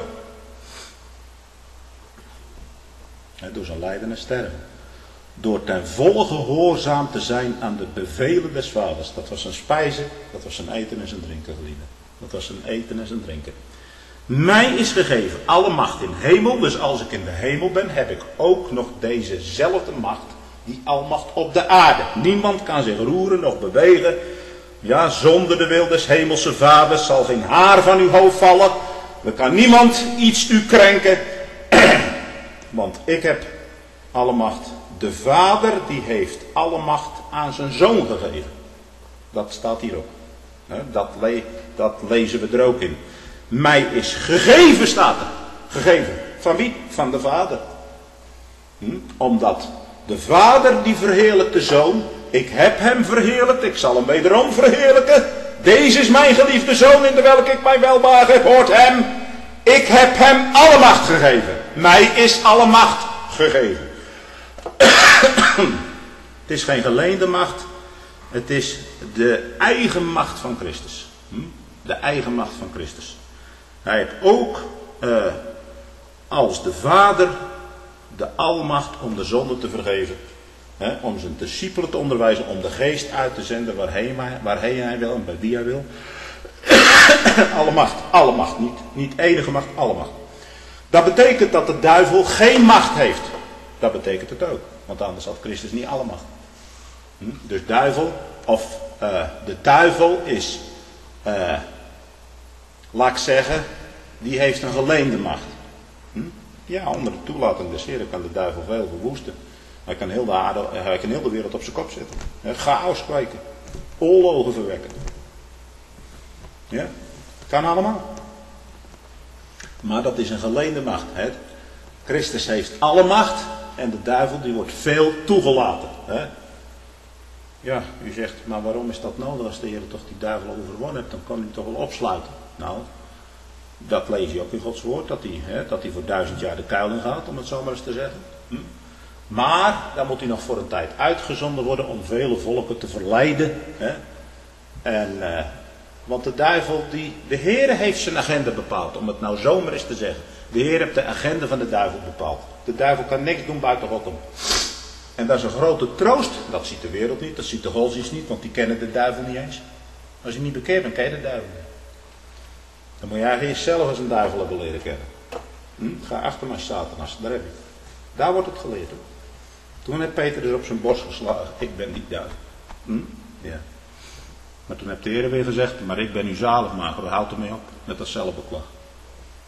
Hè, door zijn lijden en sterven. Door ten volle gehoorzaam te zijn aan de bevelen des vaders. Dat was zijn spijzen, dat was zijn eten en zijn drinken, geliefden. Dat was zijn eten en zijn drinken. Mij is gegeven alle macht in hemel. Dus als ik in de hemel ben, heb ik ook nog dezezelfde macht. Die almacht op de aarde. Niemand kan zich roeren of bewegen. Ja, zonder de wil des hemelse vaders zal geen haar van uw hoofd vallen. Er kan niemand iets u krenken. Want ik heb alle macht. De Vader die heeft alle macht aan zijn Zoon gegeven. Dat staat hier ook. Dat, le- dat lezen we er ook in. Mij is gegeven, staat er. Gegeven. Van wie? Van de Vader. Hm? Omdat de Vader die verheerlijkt de Zoon. Ik heb hem verheerlijkt. Ik zal hem wederom verheerlijken. Deze is mijn geliefde Zoon in de welke ik mij welbehagen heb. Hoort hem. Ik heb hem alle macht gegeven. Mij is alle macht gegeven. Het is geen geleende macht. Het is de eigen macht van Christus. De eigen macht van Christus. Hij heeft ook uh, als de Vader de almacht om de zonde te vergeven. Hè, om zijn discipelen te onderwijzen. Om de geest uit te zenden waarheen hij, waarheen hij wil en bij wie hij wil. Alle macht. Alle macht. Niet, niet enige macht. Alle macht. Dat betekent dat de duivel geen macht heeft. Dat betekent het ook. Want anders had Christus niet alle macht. Hm? Dus duivel. Of uh, de duivel is. Uh, laat ik zeggen. Die heeft een geleende macht. Hm? Ja, onder de toelating des Heeren kan de duivel veel verwoesten. Hij kan heel de, aarde, hij kan heel de wereld op zijn kop zetten. Chaos kweken. Oorlogen verwekken. Ja, kan allemaal. Maar dat is een geleende macht. Hè? Christus heeft alle macht. En de duivel die wordt veel toegelaten. Hè? Ja, u zegt, maar waarom is dat nodig? Als de Heer toch die duivel overwonnen hebt, dan kan hij hem toch wel opsluiten. Nou, dat lees je ook in Gods woord. Dat hij, hè, dat hij voor duizend jaar de kuil in gaat, om het zo maar eens te zeggen. Hm? Maar, dan moet hij nog voor een tijd uitgezonden worden om vele volken te verleiden. Hè? En, uh, want de duivel, die, de Heer heeft zijn agenda bepaald, om het nou zomaar eens te zeggen. De Heer heeft de agenda van de duivel bepaald. De duivel kan niks doen buiten God om. En dat is een grote troost. Dat ziet de wereld niet, dat ziet de godsdienst niet, want die kennen de duivel niet eens. Als je niet bekeerd bent, ken je de duivel niet. Dan moet je eigenlijk jezelf als een duivel hebben leren kennen. Hm? Ga achter mij, Satanas, daar heb je het. Daar wordt het geleerd. Hoor. Toen heeft Peter dus op zijn borst geslagen, ik ben niet duivel. Hm? Ja. Maar toen heeft de Heer weer gezegd, maar ik ben uw zaligmaker, houd ermee op met dat zelfbeklag. Hm?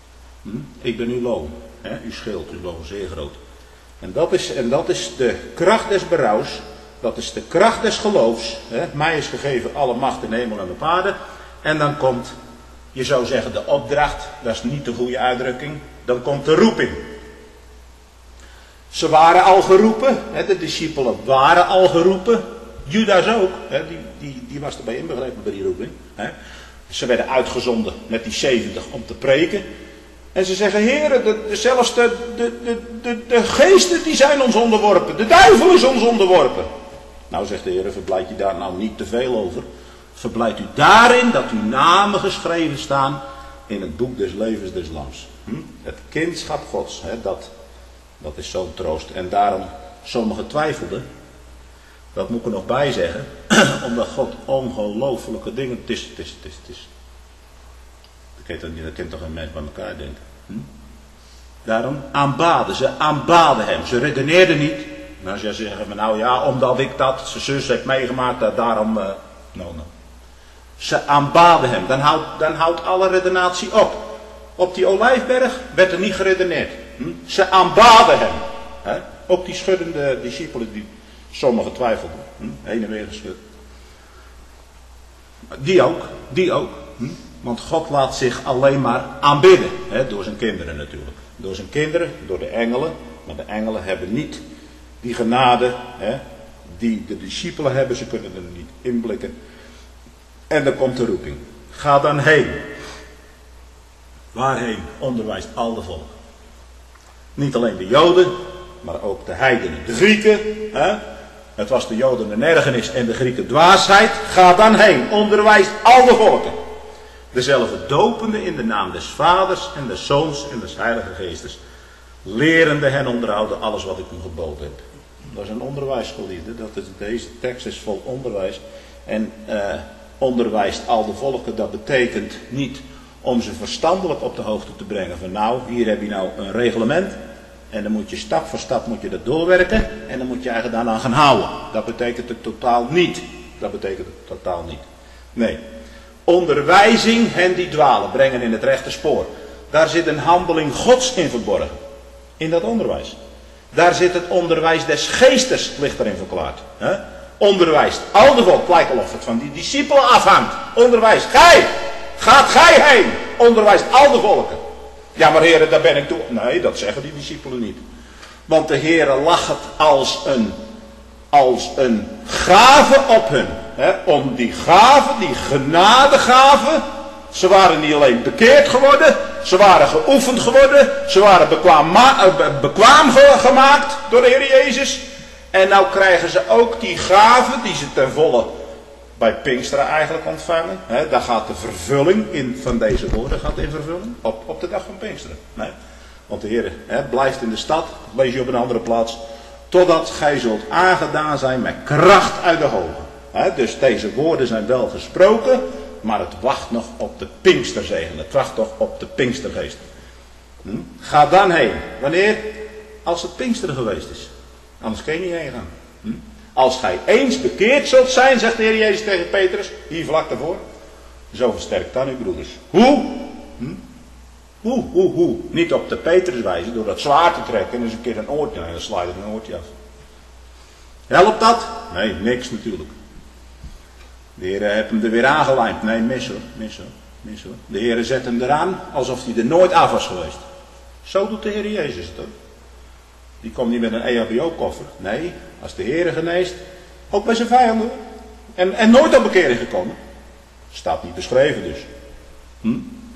Hm? Ik ben uw loon. Hè? Uw schild, uw loon, zeer groot. En dat is, en dat is de kracht des berouws. Dat is de kracht des geloofs. Hè? Mij is gegeven alle macht in de hemel en op aarde. En dan komt, je zou zeggen de opdracht. Dat is niet de goede uitdrukking. Dan komt de roeping. Ze waren al geroepen. Hè? De discipelen waren al geroepen. Judas ook. Hè? Die, die, die was erbij inbegrepen bij die roeping. Hè? Ze werden uitgezonden met die zeventig om te preken. En ze zeggen, heren, de, de, zelfs de, de, de, de, de geesten die zijn ons onderworpen. De duivel is ons onderworpen. Nou zegt de Heer, verblijd je daar nou niet te veel over. Verblijd u daarin dat uw namen geschreven staan in het boek des levens des lams. Hm? Het kindschap Gods, hè, dat, dat is zo'n troost. En daarom, sommigen twijfelden. Dat moet ik er nog bij zeggen. Omdat God ongelooflijke dingen... Het is, het is, het is, het is. Dat kent toch een mens bij elkaar denken. Hm? Daarom aanbaden ze, aanbaden hem. Ze redeneerden niet. Maar als je zegt, nou ja, omdat ik dat, zijn zus heeft meegemaakt, dat daarom... Uh, no, no. Ze aanbaden hem. Dan houdt, dan houdt alle redenatie op. Op die olijfberg werd er niet geredeneerd. Hm? Ze aanbaden hem. Hè? Ook die schuddende discipelen, die sommigen twijfelden. Hm? Heen en weer geschud. Die ook, die ook. Hm? Want God laat zich alleen maar aanbidden. Hè? Door zijn kinderen natuurlijk. Door zijn kinderen, door de engelen. Maar de engelen hebben niet die genade, hè, die de discipelen hebben. Ze kunnen er niet inblikken. En dan komt de roeping. Ga dan heen. Waarheen? Onderwijst al de volken. Niet alleen de Joden, maar ook de heidenen. De Grieken. Hè? Het was de Joden een ergernis en de Grieken dwaasheid. Ga dan heen. Onderwijst al de volken. Dezelfde dopende in de naam des Vaders en des Zoons en des Heilige Geestes. Lerende hen onderhouden alles wat ik u geboden heb. Dat is een onderwijsgeliefde. Dat is, deze tekst is vol onderwijs. En uh, onderwijst al de volken, dat betekent niet om ze verstandelijk op de hoogte te brengen. Van nou, hier heb je nou een reglement. En dan moet je stap voor stap moet je dat doorwerken. En dan moet je eigenlijk daaraan gaan houden. Dat betekent het totaal niet. Dat betekent het totaal niet. Nee. Onderwijzing hen die dwalen, brengen in het rechte spoor. Daar zit een handeling Gods in verborgen. In dat onderwijs. Daar zit het onderwijs des geestes, ligt erin verklaard. He? Onderwijst al de volk, lijkt wel of het van die discipelen afhangt. Onderwijs, gij, gaat gij heen. Onderwijst al de volken. Ja maar heren, daar ben ik toe. Nee, dat zeggen die discipelen niet. Want de Heere lag het als een, als een gave op hun. He, om die gave, die genadegave. Ze waren niet alleen bekeerd geworden. Ze waren geoefend geworden. Ze waren bekwaam, bekwaam gemaakt door de Heer Jezus. En nou krijgen ze ook die gave die ze ten volle bij Pinksteren eigenlijk ontvangen. He, daar gaat de vervulling in van deze woorden gaat in vervulling. Op, op de dag van Pinksteren. Nee. Want de Heer he, blijft in de stad. Dat lees je op een andere plaats. Totdat gij zult aangedaan zijn met kracht uit de hoge. He, dus deze woorden zijn wel gesproken. Maar het wacht nog op de Pinksterzegen. Het wacht nog op de Pinkstergeest. Hm? Ga dan heen. Wanneer? Als het Pinksteren geweest is. Anders kun je niet heen gaan. Hm? Als gij eens bekeerd zult zijn, zegt de Heer Jezus tegen Petrus, hier vlak daarvoor. Zo versterkt dan uw broeders. Hoe? Hm? Hoe, hoe, hoe? Niet op de Petrus wijzen door dat zwaard te trekken en eens een keer een oortje. Nee, dan sla je er een oortje af. Helpt dat? Nee, niks natuurlijk. De Heer heeft hem er weer aangelijmd. Nee, mis hoor, mis hoor, mis hoor. De Heer zet hem eraan alsof hij er nooit af was geweest. Zo doet de Heer Jezus het ook. Die komt niet met een E H B O-koffer. Nee, als de Heer geneest, ook bij zijn vijanden. En, en nooit op bekering gekomen. Staat niet beschreven dus. Hm?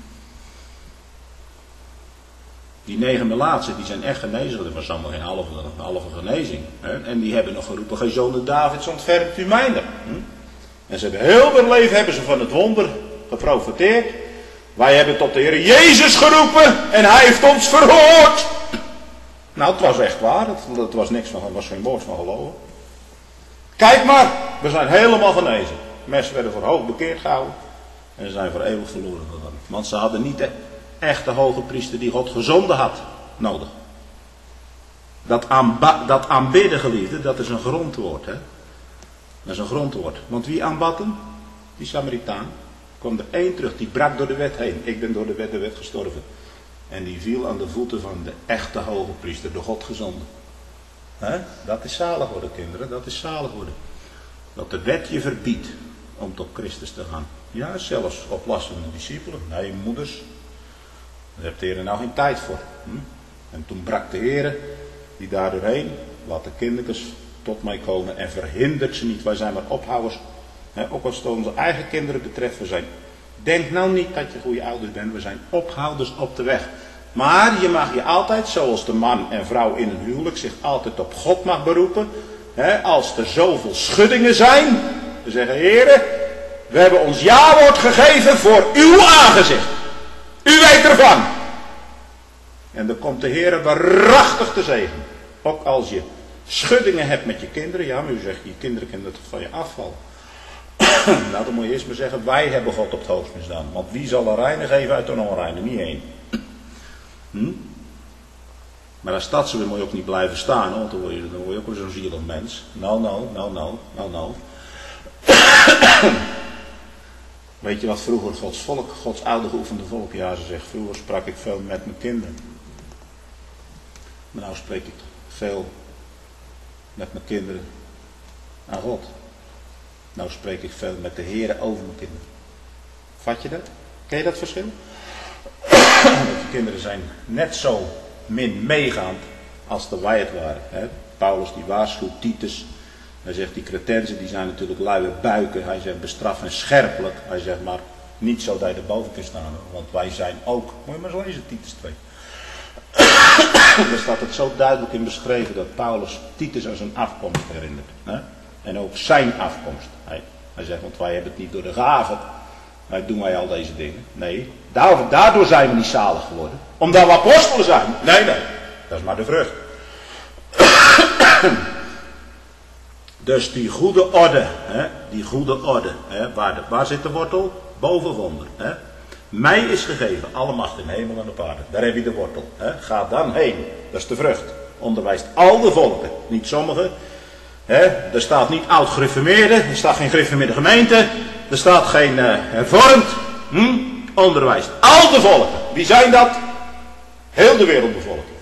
Die negen melaatsen, die zijn echt genezen. Dat was allemaal geen halve, halve genezing. Hè? En die hebben nog geroepen, geen zonen Davids ontfermt u mijner. Hm? En ze hebben heel veel leven hebben ze van het wonder geprofiteerd. Wij hebben tot de Heer Jezus geroepen en hij heeft ons verhoord. Nou, het was echt waar. Het, het was niks van, het was geen woord van geloven. Kijk maar, we zijn helemaal genezen. Mensen werden voor hoog bekeerd gehouden en ze zijn voor eeuwig verloren gegaan. Want ze hadden niet de echte hoge priester die God gezonden had nodig. Dat, aanba, dat aanbidden, geliefde, dat is een grondwoord, hè. Dat is een grondwoord. Want wie aanbad hem? Die Samaritaan. Kwam er één terug, die brak door de wet heen. Ik ben door de wet de wet gestorven. En die viel aan de voeten van de echte hoge priester, de God gezonden. He? Dat is zalig worden, kinderen, dat is zalig worden. Dat de wet je verbiedt om tot Christus te gaan. Ja, zelfs op last van de discipelen. Nee, moeders, daar heeft de Heer nou geen tijd voor. Hm? En toen brak de Heer die daar doorheen, laat de kindertjes tot mij komen en verhindert ze niet. Wij zijn maar ophouders. He, ook als het onze eigen kinderen betreft, we zijn. Denk nou niet dat je goede ouders bent, we zijn ophouders op de weg. Maar je mag je altijd, zoals de man en vrouw in een huwelijk, zich altijd op God mag beroepen. He, als er zoveel schuddingen zijn, we zeggen, Heere, we hebben ons ja-woord gegeven voor uw aangezicht. U weet ervan. En dan komt de Heere waarachtig te zegen. Ook als je schuddingen hebt met je kinderen, ja, maar u zegt, je kinderen kunnen het van je afvallen. Nou, dan moet je eerst maar zeggen, wij hebben God op het hoogst misdaan. Want wie zal er reine geven uit een onreine? Niet één. Hm? Maar als dat zo wil, moet je ook niet blijven staan, want dan word je, dan word je ook weer zo'n zielig mens. Nou, nou, nou, nou, nou, nou. Weet je wat vroeger Gods volk, Gods oude geoefende volk, ja, ze zegt, vroeger sprak ik veel met mijn kinderen. Maar nou spreek ik veel met mijn kinderen aan God. Nou spreek ik veel met de Heere over mijn kinderen. Vat je dat? Ken je dat verschil? De kinderen zijn net zo min meegaand als de wij het waren. Hè? Paulus die waarschuwt Titus. Hij zegt die cretensen die zijn natuurlijk luie buiken. Hij zegt bestraf en scherpelijk. Hij zegt maar niet zo dat je erboven kunt staan. Want wij zijn ook. Moet je maar eens lezen Titus twee. Daar staat het zo duidelijk in beschreven dat Paulus Titus aan zijn afkomst herinnert. Hè? En ook zijn afkomst. Hij, hij zegt, want wij hebben het niet door de gaven. Wij doen wij al deze dingen. Nee, daardoor, daardoor zijn we niet zalig geworden. Omdat we apostelen zijn. Nee, nee. Dat is maar de vrucht. Dus die goede orde. Hè, die goede orde. Hè, waar, de, waar zit de wortel? Boven wonder. Hè. Mij is gegeven alle macht in hemel en op aarde. Daar heb je de wortel. Hè. Ga dan heen. Dat is de vrucht. Onderwijst al de volken. Niet sommigen. He, er staat niet oud gereformeerde, er staat geen gereformeerde gemeente, er staat geen uh, hervormd, hm? Onderwijs. Al de volken, wie zijn dat? Heel de wereldbevolking.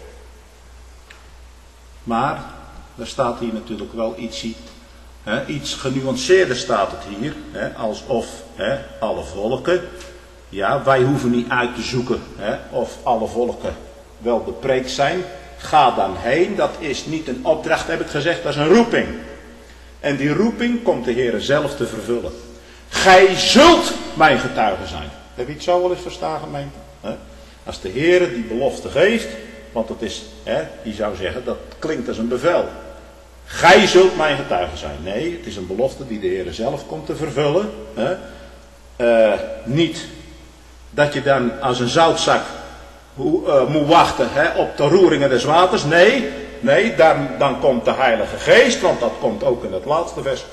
Maar, er staat hier natuurlijk wel iets, he, iets genuanceerder staat het hier, he, alsof he, alle volken, ja, wij hoeven niet uit te zoeken he, of alle volken wel bepreekt zijn. Ga dan heen, dat is niet een opdracht, heb ik gezegd, dat is een roeping. En die roeping komt de Heer zelf te vervullen. Gij zult mijn getuige zijn. Heb je het zo wel eens verstaan, gemeente? Als de Heer die belofte geeft, want het is, hè, die zou zeggen, dat klinkt als een bevel. Gij zult mijn getuige zijn. Nee, het is een belofte die de Heer zelf komt te vervullen. Hè. Uh, niet dat je dan als een zoutzak uh, moet wachten hè, op de roeringen des waters. Nee, nee dan, dan komt de Heilige Geest, want dat komt ook in het laatste vers,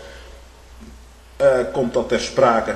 uh, komt dat ter sprake.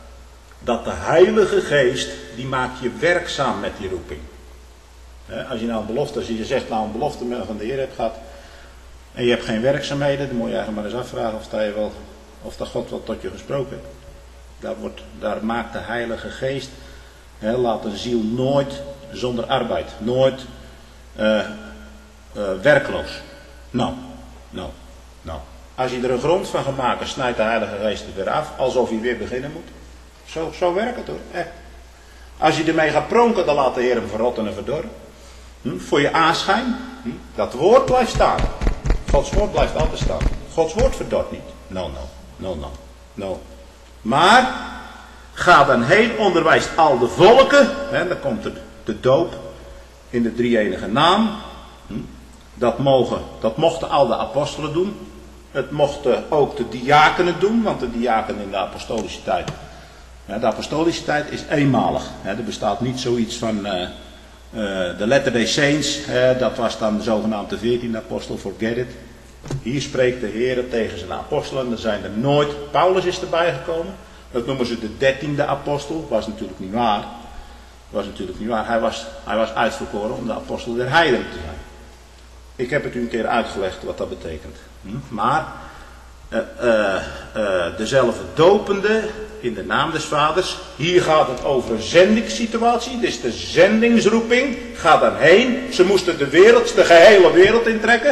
Dat de Heilige Geest, die maakt je werkzaam met die roeping. He, als je nou een belofte, als je zegt nou een belofte van de Heer hebt gehad, en je hebt geen werkzaamheden, dan moet je eigenlijk maar eens afvragen of, dat je wel, of dat God wel tot je gesproken heeft. Daar, wordt, daar maakt de Heilige Geest, he, laat een ziel nooit zonder arbeid, nooit uh, uh, werkloos. Nou, nou, nou. Als je er een grond van gaat maken, snijdt de Heilige Geest het weer af, alsof hij weer beginnen moet. Zo, zo werkt het hoor, echt. Als je ermee gaat pronken, dan laat de Heer hem verrotten en verdorren. Hm? Voor je aanschijn, hm? Dat woord blijft staan. Gods woord blijft altijd staan. Gods woord verdort niet. No, no, no, no, no. Maar, ga dan heen, onderwijst al de volken. Hè, dan komt de, de doop in de drie-enige naam. Hm? Dat, mogen, dat mochten al de apostelen doen. Het mochten ook de diakenen doen, want de diakenen in de apostolische tijd. Ja, de apostolische tijd is eenmalig. Hè, er bestaat niet zoiets van uh, uh, de Latter-day Saints. Hè, dat was dan de zogenaamde veertiende apostel, forget it. Hier spreekt de Heer tegen zijn apostelen. Er zijn er nooit. Paulus is erbij gekomen. Dat noemen ze de dertiende apostel. Was natuurlijk niet waar. Was natuurlijk niet waar. Hij was, hij was uitverkoren om de apostel der heidenen te zijn. Ik heb het u een keer uitgelegd wat dat betekent. Hm? Maar uh, uh, uh, dezelfde dopende in de naam des vaders. Hier gaat het over een zendingssituatie. Dit is de zendingsroeping. Ga dan heen. Ze moesten de wereld, de gehele wereld intrekken.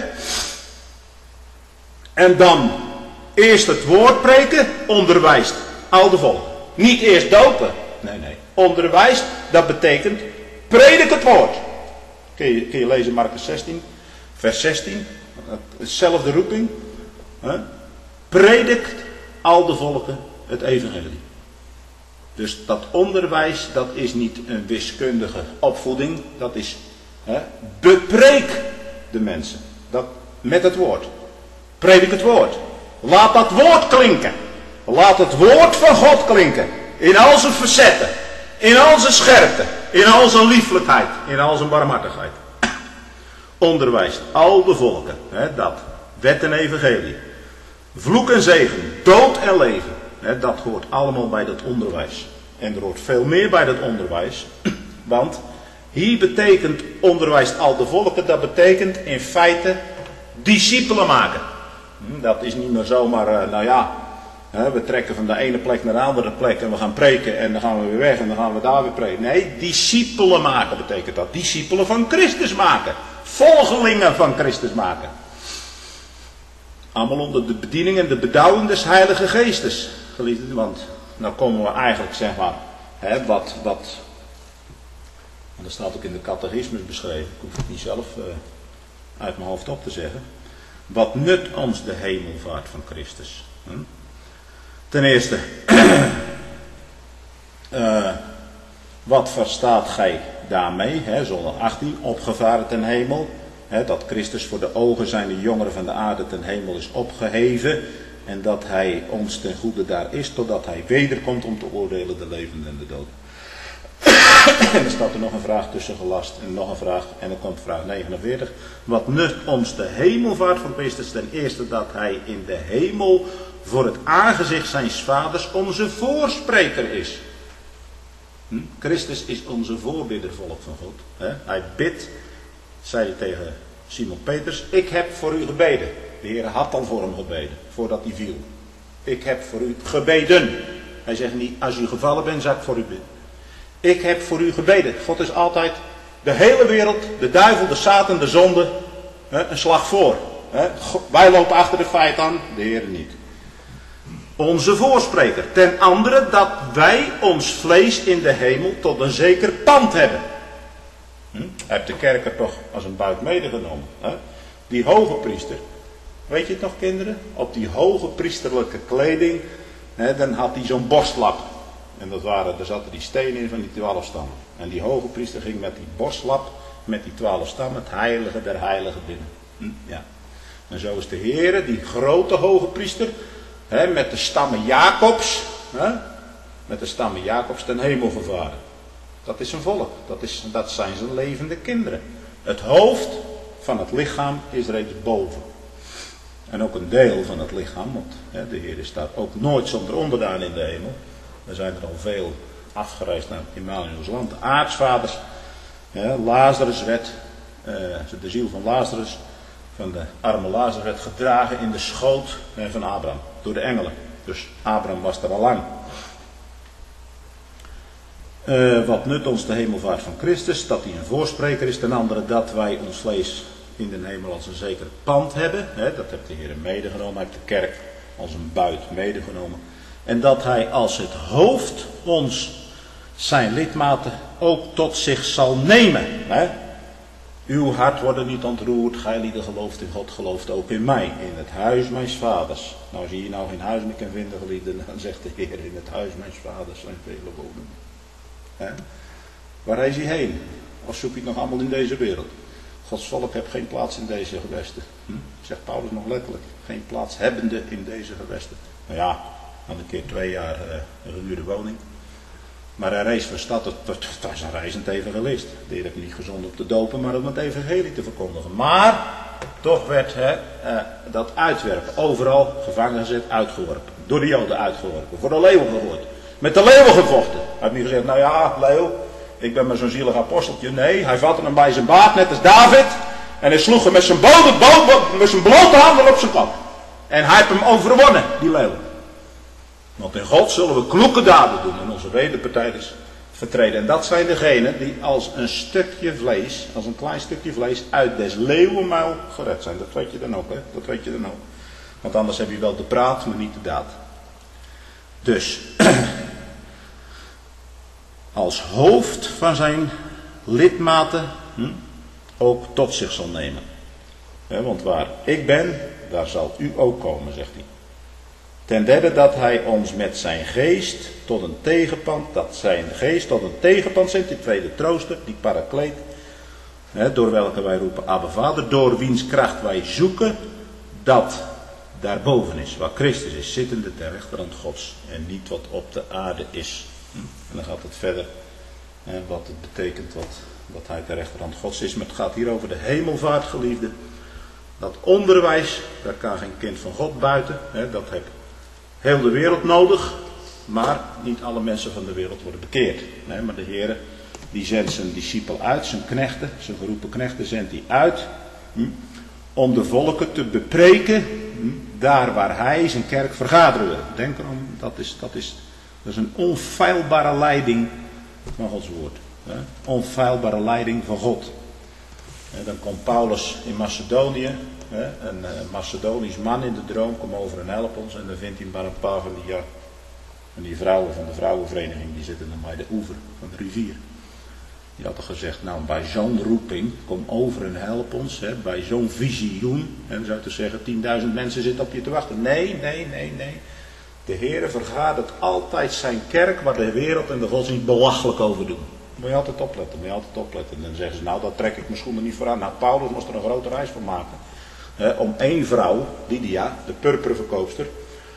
En dan eerst het woord preken, onderwijst al de volk. Niet eerst dopen. Nee, nee. Onderwijst, dat betekent predik het woord. Kun je, kun je lezen Marcus zestien, vers zestien. Hetzelfde roeping. Hè? Predikt al de volken het evangelie. Dus dat onderwijs, dat is niet een wiskundige opvoeding. Dat is, hè, bepreek de mensen. Dat, met het woord. Predik het woord. Laat dat woord klinken. Laat het woord van God klinken. In al zijn facetten. In al zijn scherpte. In al zijn lieflijkheid. In al zijn barmhartigheid. Onderwijst al de volken. Hè, dat. Wet en evangelie. Vloek en zegen. Dood en leven. Hè, dat hoort allemaal bij dat onderwijs. En er hoort veel meer bij dat onderwijs. Want hier betekent onderwijst al de volken. Dat betekent in feite discipelen maken. Dat is niet meer zomaar, nou ja, we trekken van de ene plek naar de andere plek en we gaan preken en dan gaan we weer weg en dan gaan we daar weer preken. Nee, discipelen maken betekent dat. Discipelen van Christus maken. Volgelingen van Christus maken. Allemaal onder de bediening en de bedouwing des Heilige Geestes. Geliefden, want nou komen we eigenlijk, zeg maar, hè, wat, wat, en dat staat ook in de catechismus beschreven, ik hoef het niet zelf uh, uit mijn hoofd op te zeggen. Wat nut ons de hemelvaart van Christus? Hm? Ten eerste, uh, wat verstaat gij daarmee? Hè, zondag achttien, opgevaren ten hemel. Hè, dat Christus voor de ogen zijn de jongeren van de aarde ten hemel is opgeheven. En dat hij ons ten goede daar is, totdat hij wederkomt om te oordelen de levenden en de doden. En dan staat er nog een vraag tussen gelast en nog een vraag. En dan komt vraag negenenveertig. Wat nut ons de hemelvaart van Christus? Ten eerste dat hij in de hemel voor het aangezicht zijns vaders onze voorspreker is. Hm? Christus is onze voorbidder, volk van God. He? Hij bidt, zei hij tegen Simon Peters, ik heb voor u gebeden. De Heer had al voor hem gebeden, voordat hij viel. Ik heb voor u gebeden. Hij zegt niet, als u gevallen bent, zal ik voor u bidden. Ik heb voor u gebeden. God is altijd de hele wereld, de duivel, de Satan, de zonde, hè, een slag voor. Hè. Wij lopen achter de feit aan, de Heer niet. Onze voorspreker. Ten andere dat wij ons vlees in de hemel tot een zeker pand hebben. Hm? Heb de kerk er toch als een buit medegenomen. Hè? Die hoge priester. Weet je het nog, kinderen? Op die hoge priesterlijke kleding, hè, dan had hij zo'n borstlap. En dat waren, daar zaten die stenen in van die twaalf stammen. En die hoge priester ging met die borstlap, met die twaalf stammen, het heilige der heiligen binnen. Hm? Ja. En zo is de Heere, die grote hoge priester, hè, met de stammen Jacobs, hè, met de stammen Jacobs ten hemel gevaren. Dat is een volk, dat, is, dat zijn zijn levende kinderen. Het hoofd van het lichaam is reeds boven. En ook een deel van het lichaam, want hè, de Heer staat ook nooit zonder onderdaan in de hemel. Er zijn er al veel afgereisd naar Immanuels land. De aartsvaders, ja, Lazarus werd, uh, de ziel van Lazarus, van de arme Lazarus werd gedragen in de schoot uh, van Abraham. Door de engelen. Dus Abraham was er al lang. Uh, wat nut ons de hemelvaart van Christus? Dat hij een voorspreker is. Ten andere dat wij ons vlees in de hemel als een zeker pand hebben. Hè, dat heeft de Heer medegenomen. Hij heeft de kerk als een buit medegenomen. En dat hij als het hoofd ons zijn lidmaten ook tot zich zal nemen. Hè? Uw hart wordt niet ontroerd, gij lieden gelooft in God, gelooft ook in mij. In het huis mijns vaders. Nou, als je hier nou geen huis meer kan vinden, geliefden, dan zegt de Heer, in het huis mijns vaders zijn vele woningen. Hè? Waar is hij heen? Of zoek je het nog allemaal in deze wereld? Gods volk heeft geen plaats in deze gewesten. Hm? Zegt Paulus nog letterlijk. Geen plaats hebbende in deze gewesten. Nou ja, dan een keer twee jaar uh, een gehuurde woning. Maar hij reis van stad, het, het was een reizend evangelist. De Heer heeft niet gezonden om te dopen, maar om het evangelie te verkondigen. Maar toch werd hè, uh, dat uitwerpen overal gevangen gezet, uitgeworpen. Door de Joden uitgeworpen, voor de leeuwen gegooid. Met de leeuwen gevochten. Hij heeft niet gezegd, nou ja, leeuw, ik ben maar zo'n zielig aposteltje. Nee, hij vatte hem bij zijn baard, net als David. En hij sloeg hem met zijn, boven, boven, met zijn blote handen op zijn kop. En hij heeft hem overwonnen, die leeuw. Want in God zullen we kloeke daden doen en onze wederpartijders vertreden. En dat zijn degenen die als een stukje vlees, als een klein stukje vlees, uit des leeuwenmuil gered zijn. Dat weet je dan ook, hè? Dat weet je dan ook. Want anders heb je wel de praat, maar niet de daad. Dus, als hoofd van zijn lidmaten hm, ook tot zich zal nemen. He, want waar ik ben, daar zal u ook komen, zegt hij. Ten derde dat hij ons met zijn geest tot een tegenpand, dat zijn geest tot een tegenpand zendt, die tweede trooster, die parakleet, he, door welke wij roepen Abba Vader, door wiens kracht wij zoeken, dat daarboven is, waar Christus is, zittende ter rechterhand Gods, en niet wat op de aarde is. Hm? En dan gaat het verder, he, wat het betekent wat, wat hij ter rechterhand Gods is, maar het gaat hier over de hemelvaart, geliefde. Dat onderwijs, daar kan geen kind van God buiten, he, dat heeft heel de wereld nodig, maar niet alle mensen van de wereld worden bekeerd. Nee, maar de Heer die zendt zijn discipel uit, zijn knechten, zijn geroepen knechten zendt hij uit, hm, om de volken te bepreken, hm, daar waar hij zijn kerk vergaderen wil. Denk erom, dat is, dat is, dat is een onfeilbare leiding van Gods woord. Hè? Onfeilbare leiding van God. En dan komt Paulus in Macedonië. Een uh, Macedonisch man in de droom komt over en helpt ons. En dan vindt hij maar een paar van die, ja, van die vrouwen van de vrouwenvereniging. Die zitten dan bij de oever van de rivier. Die hadden gezegd, nou bij zo'n roeping, kom over en help ons. Hè, bij zo'n visioen. En dan zou je zeggen, tienduizend mensen zitten op je te wachten. Nee, nee, nee, nee. De Heere vergadert altijd zijn kerk waar de wereld en de godsdienst belachelijk over doen. Moet je altijd opletten, moet je altijd opletten. En dan zeggen ze, nou daar trek ik mijn schoenen niet voor aan. Nou, Paulus moest er een grote reis van maken. He, om één vrouw, Lydia, de purperen verkoopster,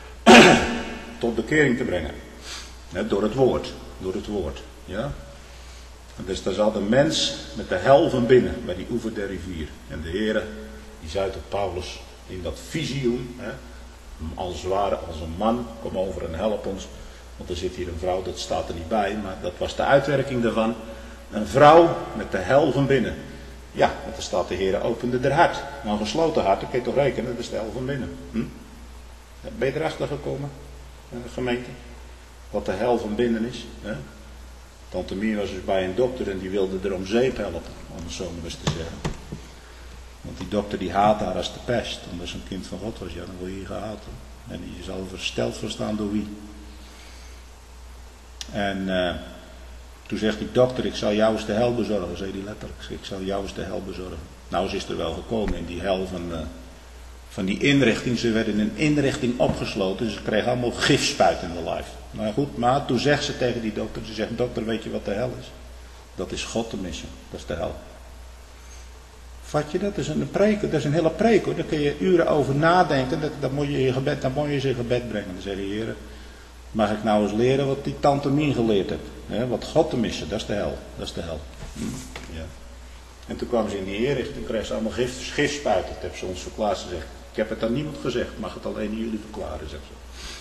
tot bekering te brengen. He, door het woord. Door het woord. Ja? En dus daar zat een mens met de hel van binnen, bij die oever der rivier. En de Heere, die zei tot Paulus in dat visioen, he, als het ware als een man, kom over en help ons. Want er zit hier een vrouw, dat staat er niet bij, maar dat was de uitwerking daarvan. Een vrouw met de hel van binnen. Ja, want er staat de Heer opende haar hart. Nou, een gesloten hart, dat kun je toch rekenen, dat is de hel van binnen. Hm? Ben je erachter gekomen, gemeente? Wat de hel van binnen is? Hè? Tante Mie was dus bij een dokter en die wilde er om zeep helpen, om het zo maar eens te zeggen. Want die dokter die haat haar als de pest, omdat ze een kind van God was. Ja, dan word je hier gehaat. Hè? En die zal versteld verstaan door wie. En uh, toen zegt die dokter, ik zal jou eens de hel bezorgen, zei hij letterlijk. Ik zal jou eens de hel bezorgen. Nou, ze is er wel gekomen in die hel van, uh, van die inrichting. Ze werden in een inrichting opgesloten. Ze kregen allemaal gifspuit in de lijf. Maar goed, maar toen zegt ze tegen die dokter, ze zegt, dokter, weet je wat de hel is? Dat is God te missen. Dat is de hel. Vat je dat? Dat is een preek, dat is een hele preek hoor. Daar kun je uren over nadenken. Dat, dat moet je in gebed, dan moet je ze in gebed brengen. Dan zeg je, Heer, mag ik nou eens leren wat die tante Mien geleerd heeft? Hè? Wat God te missen, dat is de hel. Dat is de hel. Hm. Ja. En toen kwamen ze in die inrichting, kregen ze allemaal gif, gifspuiten. Dat hebben ze ons verklaard. Ze zegt, ik heb het aan niemand gezegd, mag het alleen aan jullie verklaren, zegt ze.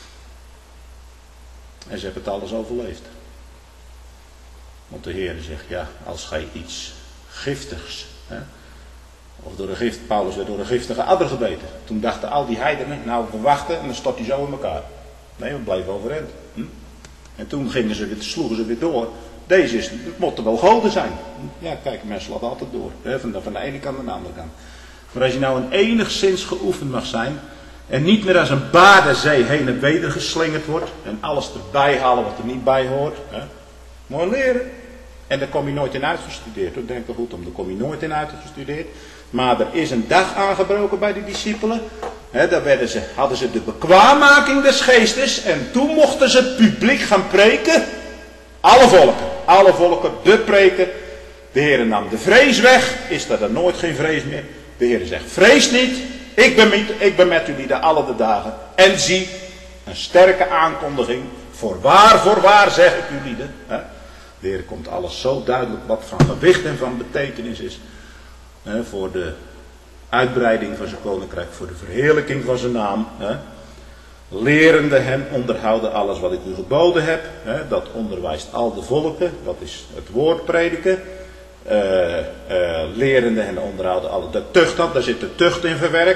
En ze hebben het alles overleefd. Want de Heer zegt, ja, als gij iets giftigs, hè, of door een gift, Paulus werd door een giftige adder gebeten. Toen dachten al die heidenen, nou we wachten en dan stort hij zo in elkaar. Nee, we blijven overeind. Hm? En toen gingen ze weer, sloegen ze weer door. Deze is, het moet er wel goden zijn. Ja, kijk, mensen laten altijd door. Hè, van, de, van de ene kant naar de andere kant. Maar als je nou een enigszins geoefend mag zijn. En niet meer als een badenzee heen en weder geslingerd wordt. En alles erbij halen wat er niet bij hoort. Hè. Mooi leren. En daar kom je nooit in uitgestudeerd. Hoor. Denk er goed om, daar kom je nooit in uitgestudeerd. Maar er is een dag aangebroken bij de discipelen. He, daar werden ze, hadden ze de bekwaammaking des geestes. En toen mochten ze publiek gaan preken. Alle volken. Alle volken. De preken. De Heer nam de vrees weg. Is er dan nooit geen vrees meer. De Heer zegt, vrees niet. Ik ben met, ik ben met jullie de alle de dagen. En zie, een sterke aankondiging. Voorwaar, voorwaar zeg ik jullie. He. De Heer komt alles zo duidelijk wat van gewicht en van betekenis is. He, voor de uitbreiding van zijn koninkrijk, voor de verheerlijking van zijn naam. He. Lerende hem onderhouden alles wat ik u geboden heb. He, dat onderwijst al de volken, dat is het woord prediken. Uh, uh, lerende hen onderhouden alle. De tucht, daar zit de tucht in verwerkt.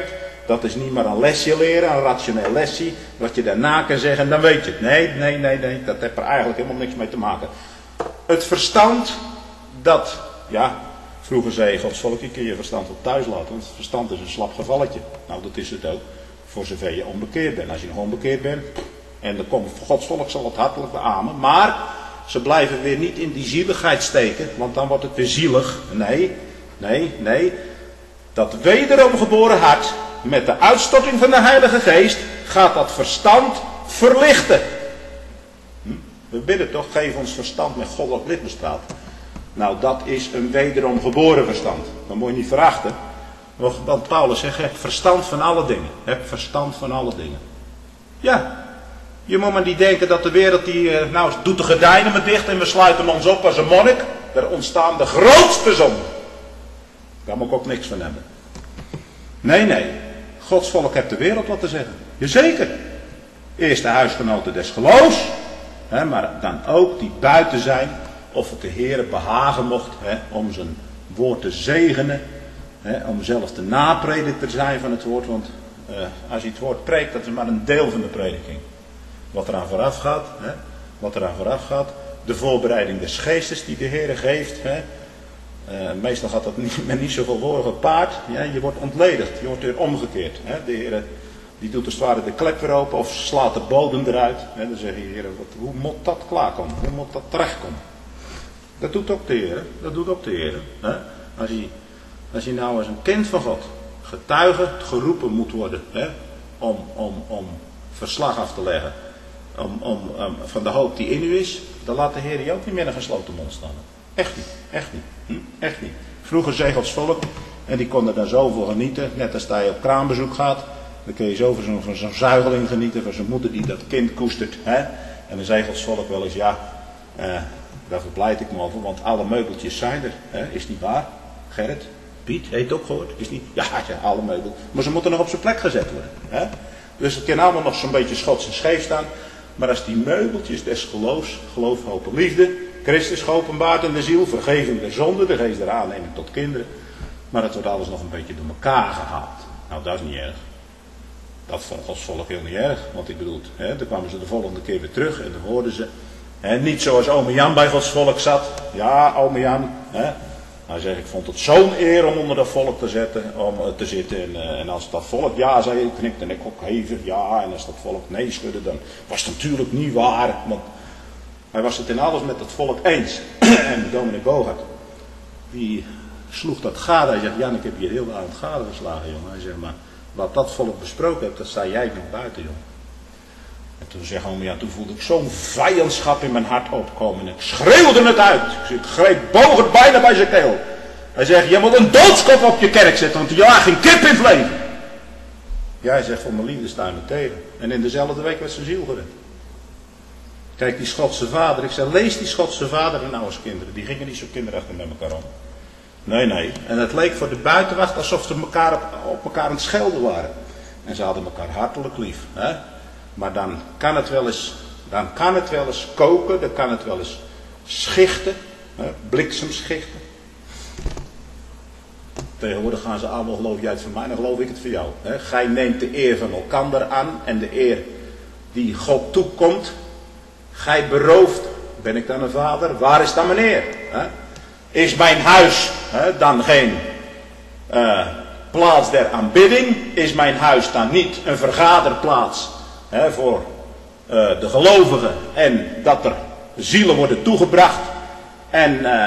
Dat is niet maar een lesje leren, een rationeel lesje, wat je daarna kan zeggen, dan weet je het. Nee, nee, nee, nee, dat heeft er eigenlijk helemaal niks mee te maken. Het verstand, dat, ja, vroeger zei Gods volk, je kun je verstand op thuis laten, want het verstand is een slap gevalletje. Nou, dat is het ook, voor zover je onbekeerd bent. Als je nog onbekeerd bent, en dan komt Gods volk zal het hartelijk beamen, maar ze blijven weer niet in die zieligheid steken, want dan wordt het weer zielig. Nee, nee, nee. Dat wederom geboren hart, met de uitstorting van de Heilige Geest, gaat dat verstand verlichten. Hm? We bidden toch, geef ons verstand met goddelijk lichtbestraald. Nou, dat is een wederom geboren verstand. Dat moet je niet verachten. Want Paulus zegt, heb verstand van alle dingen. Heb verstand van alle dingen. Ja, je moet maar niet denken dat de wereld die, nou, doet de gordijnen maar dicht en we sluiten ons op als een monnik. Er ontstaan de grootste zonden. Daar moet ik ook niks van hebben. Nee, nee. Gods volk heeft de wereld wat te zeggen. Jazeker. Eerst de huisgenoten des geloofs. Hè, maar dan ook die buiten zijn. Of het de Heere behagen mocht. Hè, om zijn woord te zegenen. Hè, om zelf de naprediker te zijn van het woord. Want uh, als je het woord preekt, dat is maar een deel van de prediking. Wat eraan vooraf gaat. Hè, wat eraan vooraf gaat. De voorbereiding des geestes die de Heere geeft. Hè. Uh, meestal gaat dat niet, met niet zoveel woorden gepaard. Ja, je wordt ontledigd, je wordt weer omgekeerd. Hè. De Heer die doet als het ware de klep weer open of slaat de bodem eruit. Hè. Dan zeg je, Heer, wat, hoe moet dat klaarkomen? Hoe moet dat terechtkomen? Dat doet ook de Heer. Dat doet ook de Heer. Hè. Als, je, als je nou als een kind van God getuige geroepen moet worden, hè, om, om, om verslag af te leggen om, om, um, van de hoop die in u is, dan laat de Heer je ook niet meer een gesloten mond staan. Echt niet, echt niet, hm? echt niet. Vroeger zei Gods volk, en die konden daar zoveel genieten, net als dat je op kraambezoek gaat, dan kun je zo van zo'n, van zo'n zuigeling genieten, van zijn moeder die dat kind koestert. Hè? En dan zei Gods volk wel eens, ja, uh, daar verblijd ik me over, want alle meubeltjes zijn er. Hè? Is niet waar? Gerrit? Piet? Heeft het ook gehoord? Is niet? Ja, ja, alle meubels. Maar ze moeten nog op zijn plek gezet worden. Hè? Dus het kan allemaal nog zo'n beetje schots en scheef staan. Maar als die meubeltjes des geloofs, geloof, hoop en liefde, Christus geopenbaard in de ziel, vergeving der zonde, de geest der aanneming tot kinderen. Maar het wordt alles nog een beetje door elkaar gehaald. Nou, dat is niet erg. Dat vond Gods volk heel niet erg. Want ik bedoel, hè, dan kwamen ze de volgende keer weer terug en dan hoorden ze. Hè, niet zoals ome Jan bij Gods volk zat. Ja, ome Jan. Hè. Hij zegt, ik vond het zo'n eer om onder dat volk te, zetten, om, uh, te zitten. En, uh, en als dat volk ja zei, knikte ik ook hevig ja. En als dat volk nee schudde, dan was het natuurlijk niet waar. Want hij was het in alles met het volk eens. En dominee Bogert, die sloeg dat gade. Hij zegt, Jan, ik heb hier heel de avond gade geslagen, jongen. Hij zegt, maar wat dat volk besproken heeft, dat sta jij nog buiten, jongen. En toen zeg ik, ja, toen voelde ik zo'n vijandschap in mijn hart opkomen. En ik schreeuwde het uit. Ik greep Bogert bijna bij zijn keel. Hij zegt, je moet een doodskop op je kerk zetten, want je laat geen kip in het leven. Ja, hij zegt, voor mijn liefde sta je me tegen. En in dezelfde week werd zijn ziel gered. Kijk, die Schotse vader, ik zei, lees die Schotse vader en nou als kinderen. Die gingen niet zo kinderachtig met elkaar om. Nee, nee. En het leek voor de buitenwacht alsof ze elkaar op, op elkaar aan het schelden waren. En ze hadden elkaar hartelijk lief. Hè? Maar dan kan het wel eens, dan kan het wel eens koken, dan kan het wel eens schichten. Hè? Bliksemschichten. Tegenwoordig gaan ze allemaal, geloof jij het van mij, dan geloof ik het van jou. Hè? Gij neemt de eer van elkander aan en de eer die God toekomt. Gij berooft, ben ik dan een vader? Waar is dan mijn eer? Hè? Is mijn huis hè, dan geen uh, plaats der aanbidding? Is mijn huis dan niet een vergaderplaats hè, voor uh, de gelovigen? En dat er zielen worden toegebracht? En uh,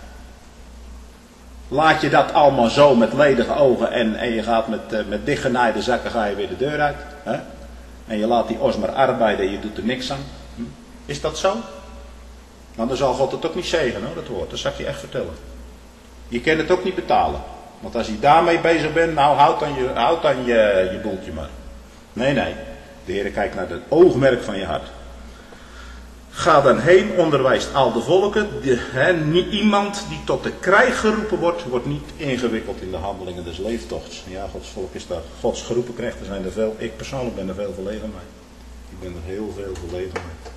laat je dat allemaal zo met ledige ogen en, en je gaat met, uh, met dichtgenaaide zakken ga je weer de deur uit? Hè? En je laat die os maar arbeiden en je doet er niks aan? Hm? Is dat zo? Nou, dan zal God het ook niet zegenen, hoor, dat woord. Dat zal ik je echt vertellen. Je kan het ook niet betalen. Want als je daarmee bezig bent, nou, houd dan je, houd dan je, je boeltje maar. Nee, nee. De Heer kijkt naar het oogmerk van je hart. Ga dan heen, onderwijst al de volken. De, he, niet, iemand die tot de krijg geroepen wordt, wordt niet ingewikkeld in de handelingen des leeftochts. Ja, Gods volk is daar. Gods geroepen krijgt, er zijn er veel. Ik persoonlijk ben er veel verlegen mee. Ik ben er heel veel verlegen mee.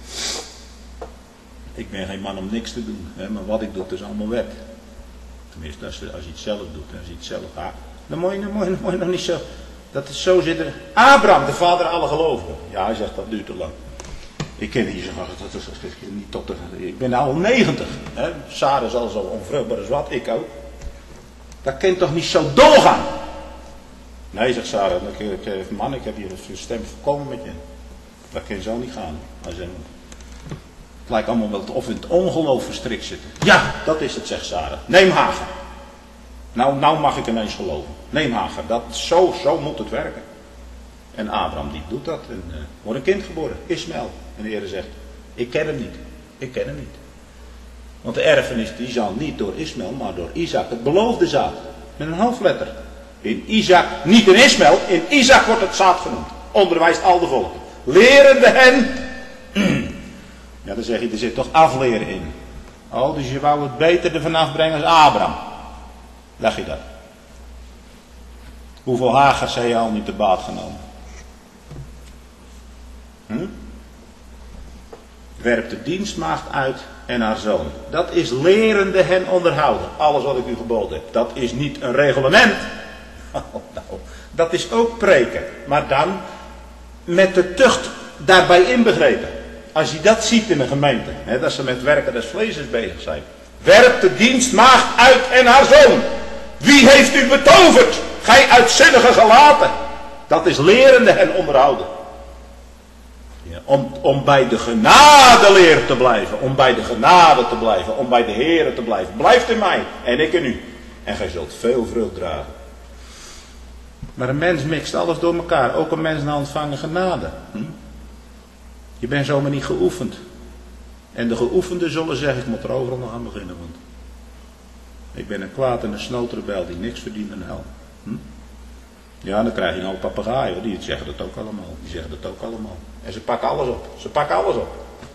Ik ben geen man om niks te doen, hè, maar wat ik doe, is allemaal wet. Tenminste, als je, als je het zelf doet, als je het zelf gaat, dan moet je, dan moet je, dan moet je nog niet zo, Dat is zo zitten. Abraham, de vader aller gelovigen. Ja, hij zegt dat duurt te lang. Ik ken hier zeggen, dat is niet tot de, ik ben al negentig. Hè? Sarah is al zo onvruchtbaar als wat, ik ook. Dat kan toch niet zo doorgaan? Nee, zegt Sarah, ik, ik, man, ik heb hier een stem voorkomen met je. Dat kan zo niet gaan. Hij zegt, het lijkt allemaal wel of in het ongeloof verstrikt zitten. Ja, dat is het, zegt Sarah. Neem Hagar. Nou, nou mag ik ineens geloven. Neem Hagar. Dat, zo, zo moet het werken. En Abraham die doet dat. En uh, wordt een kind geboren. Ismaël. En de Heer zegt, ik ken hem niet. Ik ken hem niet. Want de erfenis die zal niet door Ismaël, maar door Isaac. Het beloofde zaad. Met een hoofdletter. In Isaac, niet in Ismaël. In Isaac wordt het zaad genoemd. Onderwijst al de volken. Lerende hen. Ja, dan zeg je, er zit toch afleren in. Oh, dus je wou het beter ervan afbrengen als Abraham. Leg je dat. Hoeveel Hagars heb je al niet te baat genomen? Hm? Werpt de dienstmaagd uit en haar zoon. Dat is lerende hen onderhouden. Alles wat ik u geboden heb. Dat is niet een reglement. Oh, nou, dat is ook preken. Maar dan met de tucht daarbij inbegrepen. Als je dat ziet in een gemeente. Hè, dat ze met werken des vleeses bezig zijn. Werpt de dienstmaagd uit en haar zoon. Wie heeft u betoverd? Gij uitzinnige gelaten. Dat is lerende hen onderhouden. Ja, om, om bij de genadeleer te blijven. Om bij de genade te blijven. Om bij de Heere te blijven. Blijft in mij en ik in u. En gij zult veel vrucht dragen. Maar een mens mixt alles door elkaar. Ook een mens na ontvangen genade. Hm? Je bent zomaar niet geoefend. En de geoefenden zullen zeggen, ik moet er overal nog aan beginnen. Want ik ben een kwaad en een snootrebel die niks verdient in hel. Hm? Ja, dan krijg je nou papegaaien, die zeggen dat ook allemaal. Die zeggen dat ook allemaal. En ze pakken alles op. Ze pakken alles op.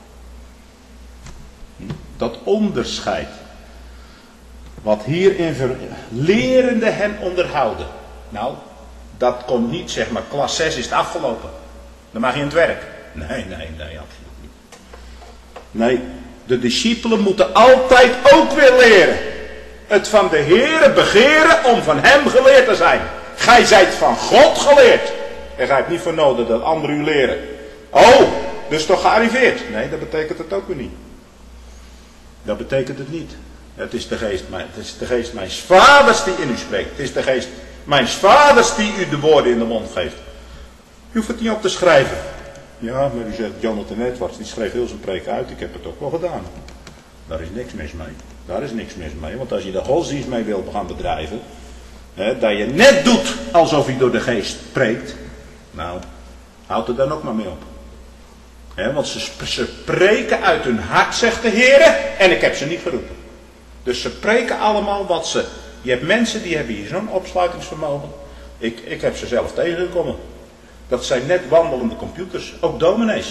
Hm? Dat onderscheid. Wat hierin ver... lerende hen onderhouden. Nou, dat komt niet, zeg maar, klas zes is het afgelopen. Dan mag je in het werk. Nee, nee, nee, absoluut niet. Nee, de discipelen moeten altijd ook weer leren. Het van de Heere begeren om van hem geleerd te zijn. Gij zijt van God geleerd. En gij hebt niet voor nodig dat anderen u leren. Oh, dus toch gearriveerd? Nee, dat betekent het ook weer niet. Dat betekent het niet. Het is de geest, het is de geest mijns vaders die in u spreekt. Het is de geest mijns vaders die u de woorden in de mond geeft. U hoeft het niet op te schrijven. Ja, maar u zegt Jonathan Edwards, die schreef heel zijn preek uit. Ik heb het ook wel gedaan. Daar is niks mis mee. Daar is niks mis mee. Want als je de godsdienst mee wil gaan bedrijven. Hè, dat je net doet alsof je door de geest preekt. Nou, houd er dan ook maar mee op. Hè, want ze, ze preken uit hun hart, zegt de Heer. En ik heb ze niet geroepen. Dus ze preken allemaal wat ze... Je hebt mensen die hebben hier zo'n opsluitingsvermogen. Ik, ik heb ze zelf tegengekomen. Dat zijn net wandelende computers. Ook dominees.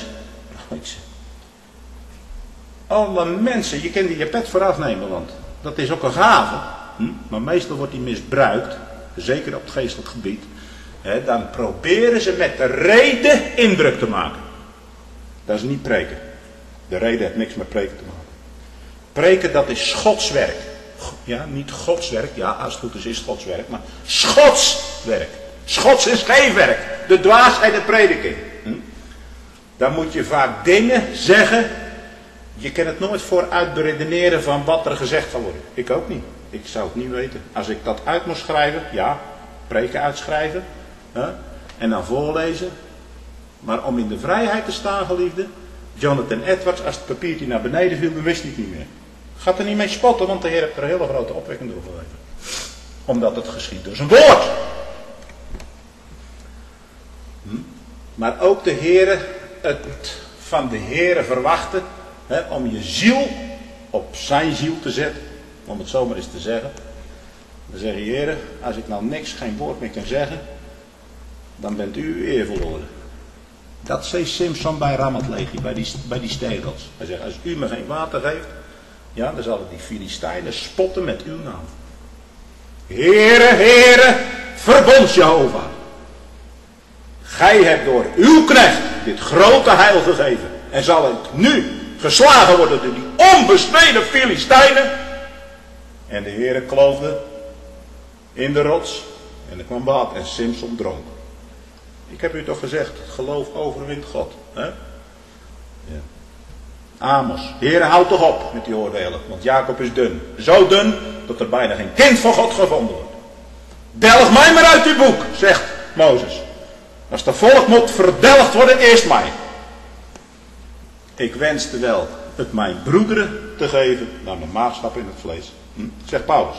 Alle mensen, je kunt die je pet vooraf nemen, want dat is ook een gave. Hm? Maar meestal wordt die misbruikt. Zeker op het geestelijk gebied. He, dan proberen ze met de reden indruk te maken. Dat is niet preken. De reden heeft niks met preken te maken. Preken, dat is Gods werk. Ja, niet Gods werk. Ja, als het goed is, is het Gods werk. Maar Gods werk. Schots is geen werk. De dwaasheid en de prediking. Hm? Dan moet je vaak dingen zeggen. Je kan het nooit vooruit beredeneren van wat er gezegd zal worden. Ik ook niet. Ik zou het niet weten. Als ik dat uit moest schrijven. Ja, preken uitschrijven. Hè? En dan voorlezen. Maar om in de vrijheid te staan, geliefde. Jonathan Edwards, als het papiertje naar beneden viel, dan wist hij het niet meer. Gaat er niet mee spotten, want de Heer heeft er een hele grote opwekking door gegeven. Omdat het geschiet door zijn woord. Hm? Maar ook de Heere, het van de Heere verwachten, hè, om je ziel op zijn ziel te zetten, om het zomaar eens te zeggen. Dan zeg je, Heere, als ik nou niks, geen woord meer kan zeggen, dan bent u uw eer verloren. Dat zei Simson bij Ramatlegi, bij die, bij die stegels. Hij zegt, als u me geen water geeft, ja, dan zal ik die Filistijnen spotten met uw naam. Heere, Heere, verbond Jehovah. Gij hebt door uw knecht dit grote heil gegeven. En zal ik nu geslagen worden door die onbesneden Filistijnen. En de Heere kloofde in de rots. En er kwam water en Simson dronk. Ik heb u toch gezegd, het geloof overwint God. Hè? Ja. Amos, Heere, houd toch op met die oordelen, want Jacob is dun. Zo dun, dat er bijna geen kind van God gevonden wordt. Delg mij maar uit uw boek, zegt Mozes. Als de volk moet verdelgd worden, eerst mij. Ik wenste wel het mijn broederen te geven, naar mijn maagschap in het vlees. Hm? Zegt Paulus.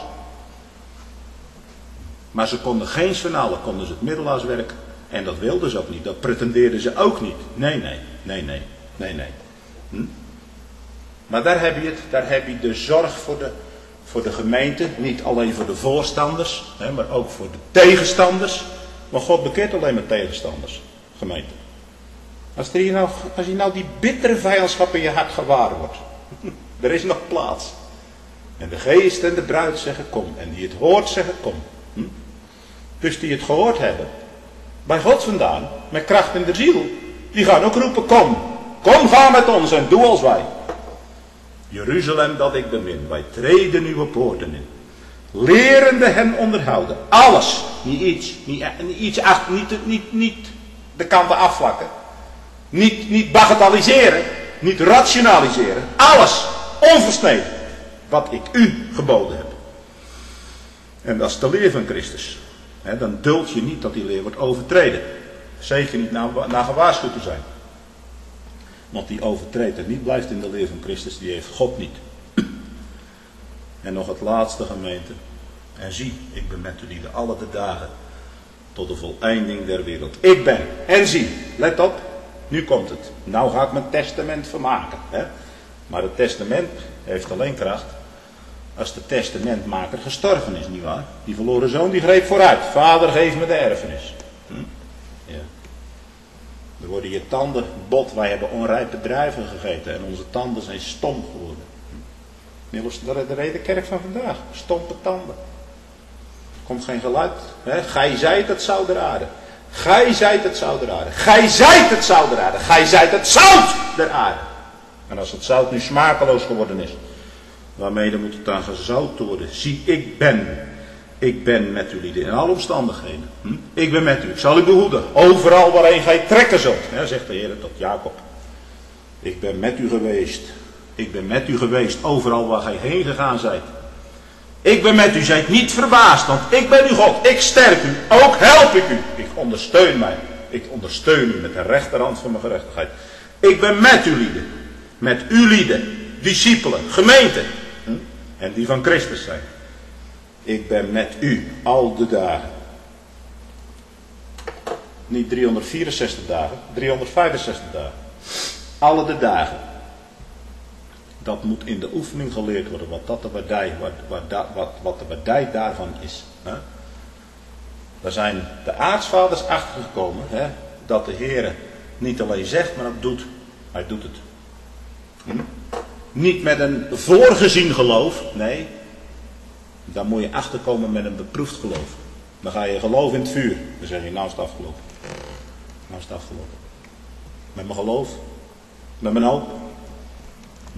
Maar ze konden geen finale, konden ze het middelaarswerk. En dat wilden ze ook niet, dat pretendeerden ze ook niet. Nee, nee, nee, nee, nee, nee. Hm? Maar daar heb je het, daar heb je de zorg voor de, voor de gemeente. Niet alleen voor de voorstanders, hè, maar ook voor de tegenstanders. Maar God bekeert alleen maar tegenstanders, gemeente. Als, er hier nou, als je nou die bittere vijandschap in je hart gewaar wordt. Er is nog plaats. En de geest en de bruid zeggen kom. En die het hoort zeggen kom. Hm? Dus die het gehoord hebben. Bij God vandaan. Met kracht in de ziel. Die gaan ook roepen kom. Kom ga met ons en doe als wij. Jeruzalem dat ik bemin. Wij treden uw poorten in. Lerende hen onderhouden. Alles. Niet iets. Niet, niet iets achter. Niet, niet, niet de kanten afvlakken. Niet, niet bagatelliseren. Niet rationaliseren. Alles. Onversneden. Wat ik u geboden heb. En dat is de leer van Christus. He, dan duld je niet dat die leer wordt overtreden. Zeker niet na, na gewaarschuwd te zijn. Want die overtreedt en niet blijft in de leer van Christus, die heeft God niet. En nog het laatste gemeente. En zie, ik ben met u die de alle de dagen tot de voleinding der wereld. Ik ben. En zie, let op, nu komt het. Nou ga ik mijn testament vermaken. Hè? Maar het testament heeft alleen kracht als de testamentmaker gestorven is, nietwaar? Die verloren zoon die greep vooruit. Vader, geef me de erfenis. Hm? Ja. Dan worden je tanden bot. Wij hebben onrijpe druiven gegeten en onze tanden zijn stom geworden. Hm? Dat is de reden kerk van vandaag. Stompe tanden. Er komt geen geluid. Hè? Gij zijt het zout der aarde. Gij zijt het zout der aarde. Gij zijt het zout der aarde. Gij zijt het zout der aarde. En als het zout nu smakeloos geworden is, waarmee dan moet het dan gezout worden. Zie, ik ben. Ik ben met u lieden in alle omstandigheden. Hm? Ik ben met u. Ik zal u behoeden. Overal waarheen gij trekken zult. Ja, zegt de Heer tot Jacob. Ik ben met u geweest. Ik ben met u geweest. Overal waar gij heen gegaan zijt. Ik ben met u. Zijt niet verbaasd. Want ik ben uw God. Ik sterk u. Ook help ik u. Ik ondersteun mij. Ik ondersteun u met de rechterhand van mijn gerechtigheid. Ik ben met u lieden. Met u lieden. Discipelen. Gemeente. Hm? En die van Christus zijn. Ik ben met u al de dagen. Niet driehonderdvierenzestig dagen, driehonderdvijfenzestig dagen. Alle de dagen. Dat moet in de oefening geleerd worden, wat, dat de badij, wat, wat, wat, wat de badij daarvan is. Hè? Daar zijn de aartsvaders achtergekomen, hè, dat de Heer niet alleen zegt, maar ook doet. Hij doet het. Hm? Niet met een voorgezien geloof, nee. Dan moet je achterkomen met een beproefd geloof. Dan ga je geloof in het vuur. Dan zeg je, nou is het afgelopen. Nou is het afgelopen. Met mijn geloof. Met mijn hoop. Hm?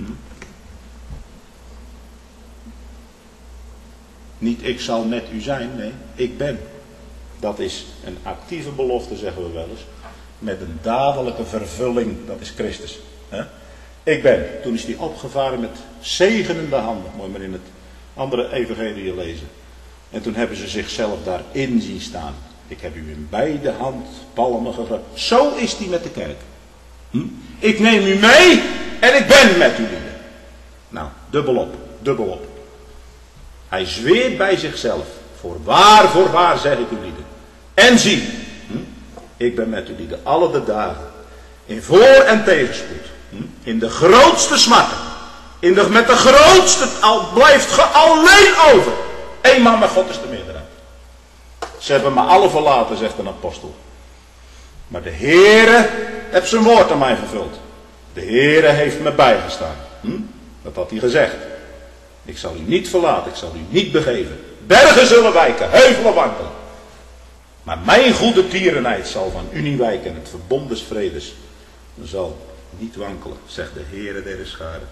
Niet ik zal met u zijn, nee, ik ben. Dat is een actieve belofte, zeggen we wel eens. Met een dadelijke vervulling, dat is Christus. He? Ik ben. Toen is die opgevaren met zegenende handen. Moet je maar in het andere evangelie lezen. En toen hebben ze zichzelf daarin zien staan. Ik heb u in beide handpalmen gegrepen. Zo is die met de kerk. Hm? Ik neem u mee en ik ben met u lieden. Nou, dubbelop, dubbelop. Hij zweert bij zichzelf. Voorwaar, voorwaar zeg ik u lieden. En zie, hm? ik ben met u lieden alle de dagen. In voor- en tegenspoed. Hm? In de grootste smarten. In de, met de grootste, al blijft ge alleen over. Eén man met God is de meerderheid. Ze hebben me alle verlaten, zegt een apostel. Maar de Heere heeft zijn woord aan mij vervuld. De Heere heeft me bijgestaan. Hm? Dat had hij gezegd. Ik zal u niet verlaten, ik zal u niet begeven. Bergen zullen wijken, heuvelen wankelen. Maar mijn goede tierenheid zal van u niet wijken. En het verbond des vredes zal niet wankelen, zegt de Heere der scharen.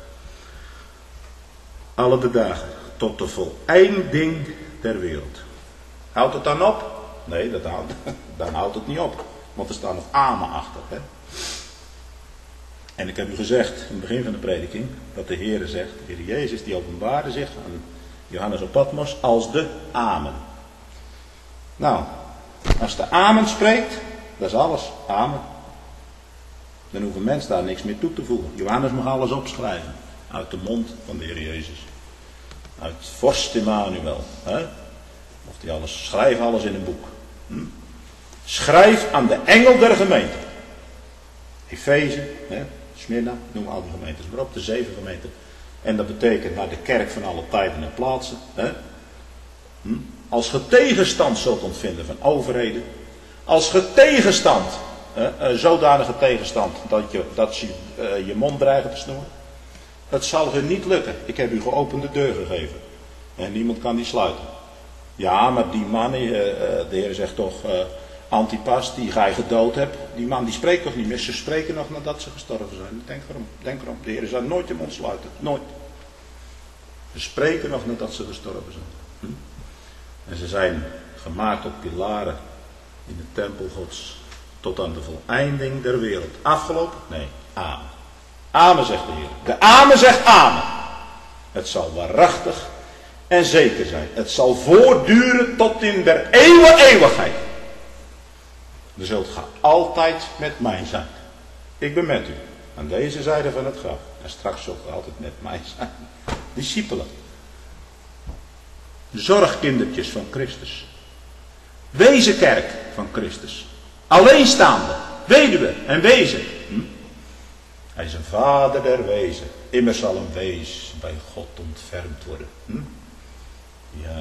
Alle de dagen, tot de voleinding der wereld. Houdt het dan op? Nee, dat houdt, dan houdt het niet op. Want er staat nog amen achter. Hè? En ik heb u gezegd in het begin van de prediking dat de Heer zegt, de Heer Jezus die openbaarde zich aan Johannes op Patmos als de amen. Nou, als de amen spreekt, dat is alles. Amen. Dan hoeft een mens daar niks meer toe te voegen. Johannes mag alles opschrijven. Uit de mond van de Heer Jezus. Uit vorst Emmanuel. Hè? Of die alles, schrijf alles in een boek. Hm? Schrijf aan de engel der gemeente. Efeze, Smyrna, noem al die gemeentes maar op. De zeven gemeenten. En dat betekent naar de kerk van alle tijden en plaatsen. Hè? Hm? Als ge tegenstand zult ontvinden van overheden. Als ge tegenstand, eh, zodanige tegenstand, dat je, dat je eh, je mond dreigen te snoeren. Het zal u niet lukken. Ik heb u geopende deur gegeven. En niemand kan die sluiten. Ja, maar die man, eh, de Heer zegt toch, eh, Antipas, die gij gedood hebt. Die man die spreekt toch niet meer. Ze spreken nog nadat ze gestorven zijn. Denk erom, denk erom. De Heer zal nooit de mond sluiten. Nooit. Ze spreken nog nadat ze gestorven zijn. Hm? En ze zijn gemaakt op pilaren in de tempel Gods. Tot aan de voleinding der wereld. Afgelopen? Nee. Amen. Amen zegt de Heer. De Amen zegt Amen. Het zal waarachtig en zeker zijn. Het zal voortduren tot in der eeuwen eeuwigheid. Je zult gaan altijd met mij zijn. Ik ben met u. Aan deze zijde van het graf. En straks zult u altijd met mij zijn. Discipelen. Zorgkindertjes van Christus. Wezenkerk van Christus. Alleenstaande. Weduwe en wezen. Hm? Hij is een vader der wezen. Immers zal een wees bij God ontfermd worden. Hm? Ja.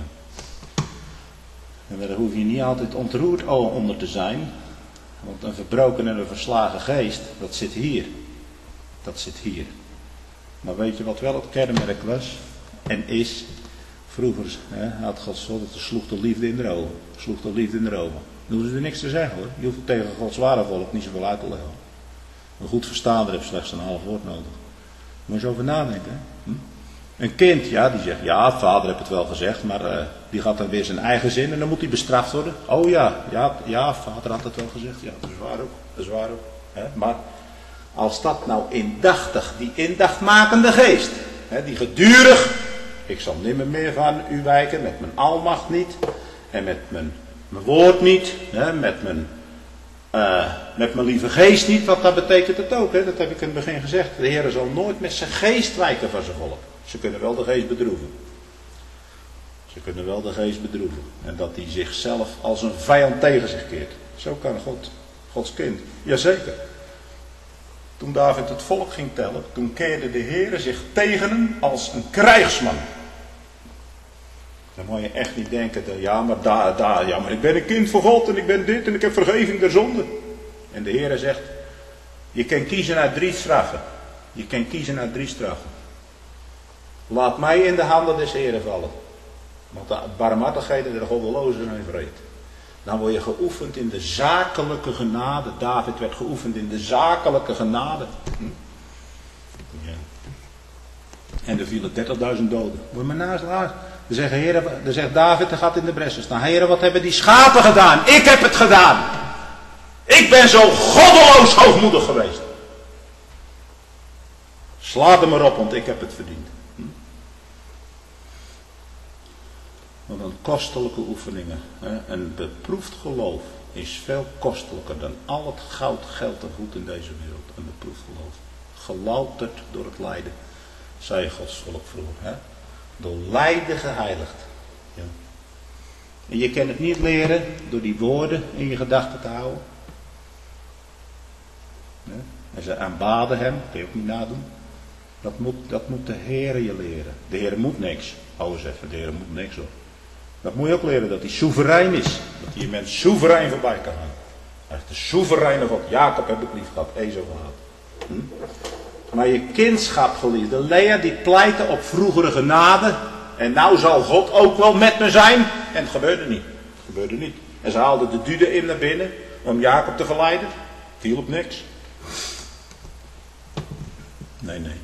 En daar hoef je niet altijd ontroerd onder te zijn. Want een verbroken en een verslagen geest, dat zit hier. Dat zit hier. Maar weet je wat wel het kenmerk was? En is? Vroeger hè, had God zo dat er sloeg de liefde in de ogen. Sloeg de liefde in de ogen. Dan hoeven ze er niks te zeggen hoor. Je hoeft tegen Gods ware volk niet zoveel uit te leggen. Een goed verstaander heeft slechts een half woord nodig. Moet je eens over nadenken. Hè? Hm? Een kind, ja, die zegt, ja, vader heeft het wel gezegd, maar uh, die gaat dan weer zijn eigen zin en dan moet hij bestraft worden. Oh ja, ja, ja, vader had het wel gezegd. Ja, dat is waar ook. Dat is waar ook. Hè? Maar als dat nou indachtig, die indachtmakende geest, hè, die gedurig, ik zal nimmer meer van u wijken, met mijn almacht niet, en met mijn, mijn woord niet, hè, met mijn... Uh, met mijn lieve geest niet, wat dat betekent het ook. Hè? Dat heb ik in het begin gezegd. De Heer zal nooit met zijn geest wijken van zijn volk. Ze kunnen wel de geest bedroeven. Ze kunnen wel de geest bedroeven. En dat hij zichzelf als een vijand tegen zich keert. Zo kan God, Gods kind. Jazeker. Toen David het volk ging tellen, toen keerde de Heer zich tegen hem als een krijgsman. Dan moet je echt niet denken, dat, ja, maar da, da, ja, maar ik ben een kind van God en ik ben dit en ik heb vergeving der zonde. En de Heer zegt, je kan kiezen uit drie straffen. Je kan kiezen uit drie straffen. Laat mij in de handen des Heeren vallen. Want de barmhartigheden der goddelozen zijn vreed. Dan word je geoefend in de zakelijke genade. David werd geoefend in de zakelijke genade. Hm? Ja. En er vielen dertigduizend doden. Moet je maar naast laten. Dan zegt, Heer, dan zegt David, dan gaat in de bressen staan. Heer, wat hebben die schapen gedaan? Ik heb het gedaan. Ik ben zo goddeloos hoogmoedig geweest. Sla er maar op, want ik heb het verdiend. Hm? Wat een kostelijke oefeningen. Hè? Een beproefd geloof is veel kostelijker dan al het goud, geld en goed in deze wereld. Een beproefd geloof. Gelouterd door het lijden, zei Gods volk vroeger. Hè? Door lijden geheiligd. Ja. En je kan het niet leren door die woorden in je gedachten te houden. Ja. En ze aanbaden hem, dat kun je ook niet nadoen. Dat moet, dat moet de Heer je leren. De Heer moet niks. Hou eens even, de Heer moet niks hoor. Dat moet je ook leren, dat hij soeverein is. Dat hij je mens soeverein voorbij kan gaan. Hij heeft de soevereine God. Jacob heb ik lief gehad, Ezo gehad. Hm? Maar je kindschap geliefde. Lea die pleitte op vroegere genade. En nou zal God ook wel met me zijn. En het gebeurde niet. Het gebeurde niet. En ze haalden de dude in naar binnen. Om Jacob te verleiden. Viel op niks. Nee, nee.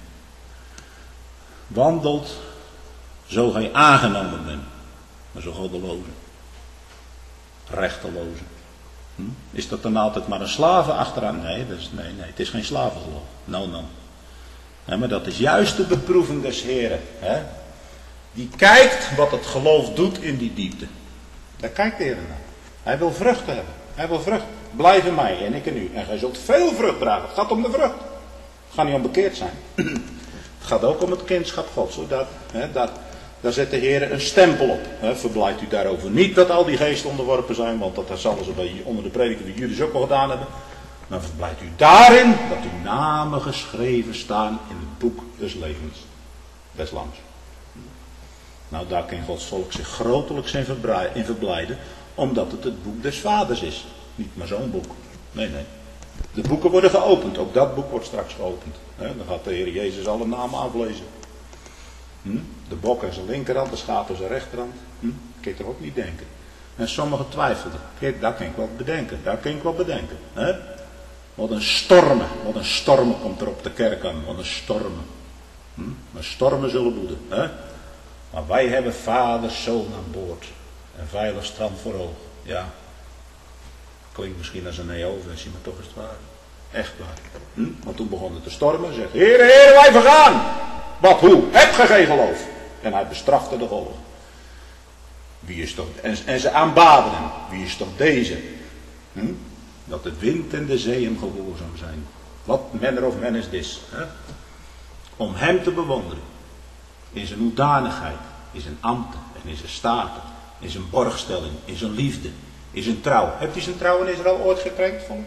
Wandelt zo gij aangenomen bent. Maar zo goddeloze. Rechteloze. Hm? Is dat dan altijd maar een slaven achteraan? Nee, dat is, nee, nee, het is geen slavengeloof. No, no. Nee, maar dat is juist de beproeving des Heren. Hè? Die kijkt wat het geloof doet in die diepte. Daar kijkt de Heer naar. Hij wil vruchten hebben. Hij wil vrucht. Blijf in mij en ik in u. En gij zult veel vrucht dragen. Het gaat om de vrucht. Het gaat niet om bekeerd zijn. Het gaat ook om het kindschap Gods. Zodat, hè, dat, daar zet de Heer een stempel op. Hè. Verblijft u daarover niet dat al die geesten onderworpen zijn. Want dat zullen ze bij, onder de prediking van Judas ook al gedaan hebben. Maar verblijft u daarin dat uw namen geschreven staan in het boek des levens. Des lams. Nou, daar kan Gods volk zich grotelijks in verblijden. Omdat het het boek des vaders is. Niet maar zo'n boek. Nee, nee. De boeken worden geopend. Ook dat boek wordt straks geopend. Dan gaat de Heer Jezus alle namen aflezen. Hm? De bok aan zijn linkerhand, de schaap aan zijn rechterhand. Hm? Kun je toch ook niet denken. En sommigen twijfelden. Kijk, daar kan ik wel bedenken. Daar kan ik wel bedenken. Hè? Wat een stormen. Wat een stormen komt er op de kerk aan. Wat een stormen. Hm? Maar stormen zullen woeden. Hè? Maar wij hebben vader, zoon aan boord. En veilig strand voor oog. Ja. Klinkt misschien als een neo-versie, maar toch is het waar. Echt waar. Hm? Want toen begon het te stormen. Zegt, Heere, Heere, wij vergaan. Wat, hoe? Heb ge geen geloof? En hij bestrafte de golven. Wie is toch, en, en ze aanbaden hem. Wie is toch deze? Hm? Dat de wind en de zee hem gehoorzaam zijn. Wat manner of man is dit? Hè? Om hem te bewonderen. In zijn hoedanigheid. In zijn ambten. En in zijn staten. In zijn borgstelling. In zijn liefde. In zijn trouw. Hebt u zijn trouw in Israël ooit gekrenkt, volk?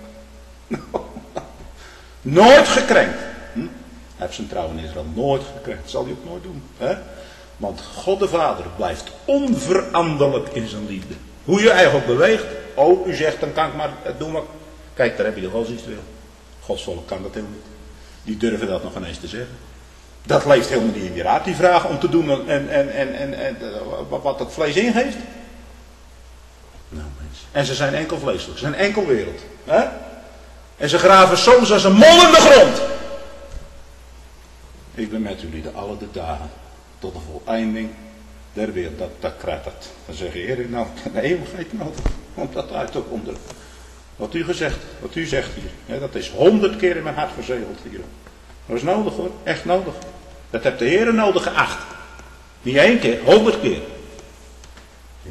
Nooit gekrenkt. Hm? Hij heeft zijn trouw in Israël nooit gekrenkt. Dat zal hij ook nooit doen. Hè? Want God de Vader blijft onveranderlijk in zijn liefde. Hoe je eigenlijk ook beweegt. Oh, u zegt, dan kan ik maar doen wat. Kijk, daar heb je de godsdienst weer. Gods volk kan dat helemaal niet. Die durven dat nog ineens te zeggen. Dat leeft helemaal niet in je raad, die vraag om te doen en, en, en, en, en wat het vlees ingeeft. Nou mensen. En ze zijn enkel vleeselijk. Ze zijn enkel wereld. Hè? En ze graven soms als een mol in de grond. Ik ben met jullie de alle de dagen. Tot de voleinding der wereld. Dat, dat krijgt dat. Dan zeg je, Heer, nou, de eeuwigheid nodig. Om dat uit te wonderen. Wat u gezegd, wat u zegt hier. Hè, dat is honderd keer in mijn hart verzegeld hier. Dat is nodig hoor. Echt nodig. Dat heeft de Heer nodig geacht. Niet één keer, honderd keer. Ja.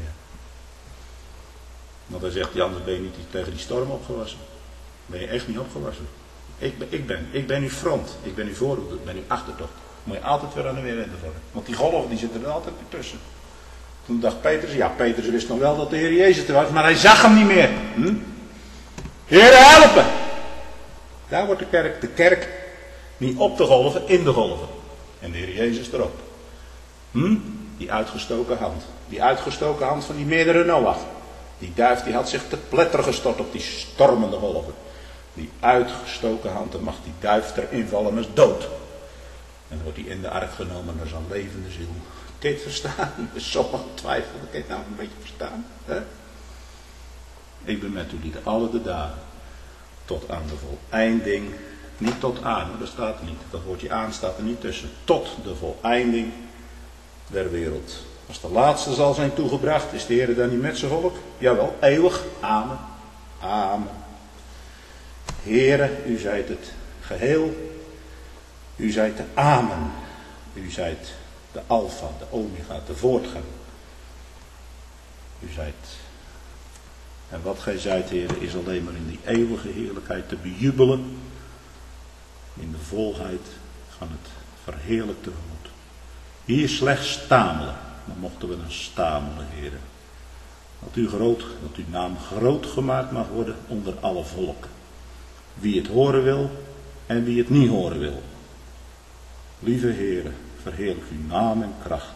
Maar dan zegt hij, anders ben je niet tegen die storm opgewassen. Ben je echt niet opgewassen. Ik ben, ik ben, ik ben uw front. Ik ben uw voorhoede. Ik ben uw achtertocht. Moet je altijd weer aan de weerwenden vallen. Want die golven die zitten er altijd weer tussen. Toen dacht Petrus, ja Petrus wist nog wel dat de Heer Jezus er was. Maar hij zag hem niet meer. Hm? Heer helpen. Daar wordt de kerk, de kerk niet op de golven, in de golven. En de Heer Jezus erop. Hm? Die uitgestoken hand. Die uitgestoken hand van die meerdere Noach. Die duif die had zich te pletter gestort op die stormende golven. Die uitgestoken hand, dan mag die duif erin vallen als dood. En dan wordt hij in de ark genomen als een levende ziel. Kun je het verstaan? Sommigen twijfelen, kun je het nou een beetje verstaan? Hè? Ik ben met jullie de alle de dagen. Tot aan de voleinding. Niet tot aan, dat staat er niet. Dat woordje aan staat er niet tussen. Tot de voleinding der wereld. Als de laatste zal zijn toegebracht, is de Heer dan niet met zijn volk? Jawel, eeuwig. Amen. Amen. Heere, u zijt het geheel. U zijt de Amen. U zijt de Alfa, de Omega, de voortgang. U zijt. En wat gij zijt, Heere, is alleen maar in die eeuwige heerlijkheid te bejubelen. In de volheid van het verheerlijkte woord. Hier slechts stamelen. Dan mochten we dan stamelen, Heere. Dat u groot, dat uw naam groot gemaakt mag worden onder alle volken. Wie het horen wil en wie het niet horen wil. Lieve Heere, verheerlijk uw naam en kracht.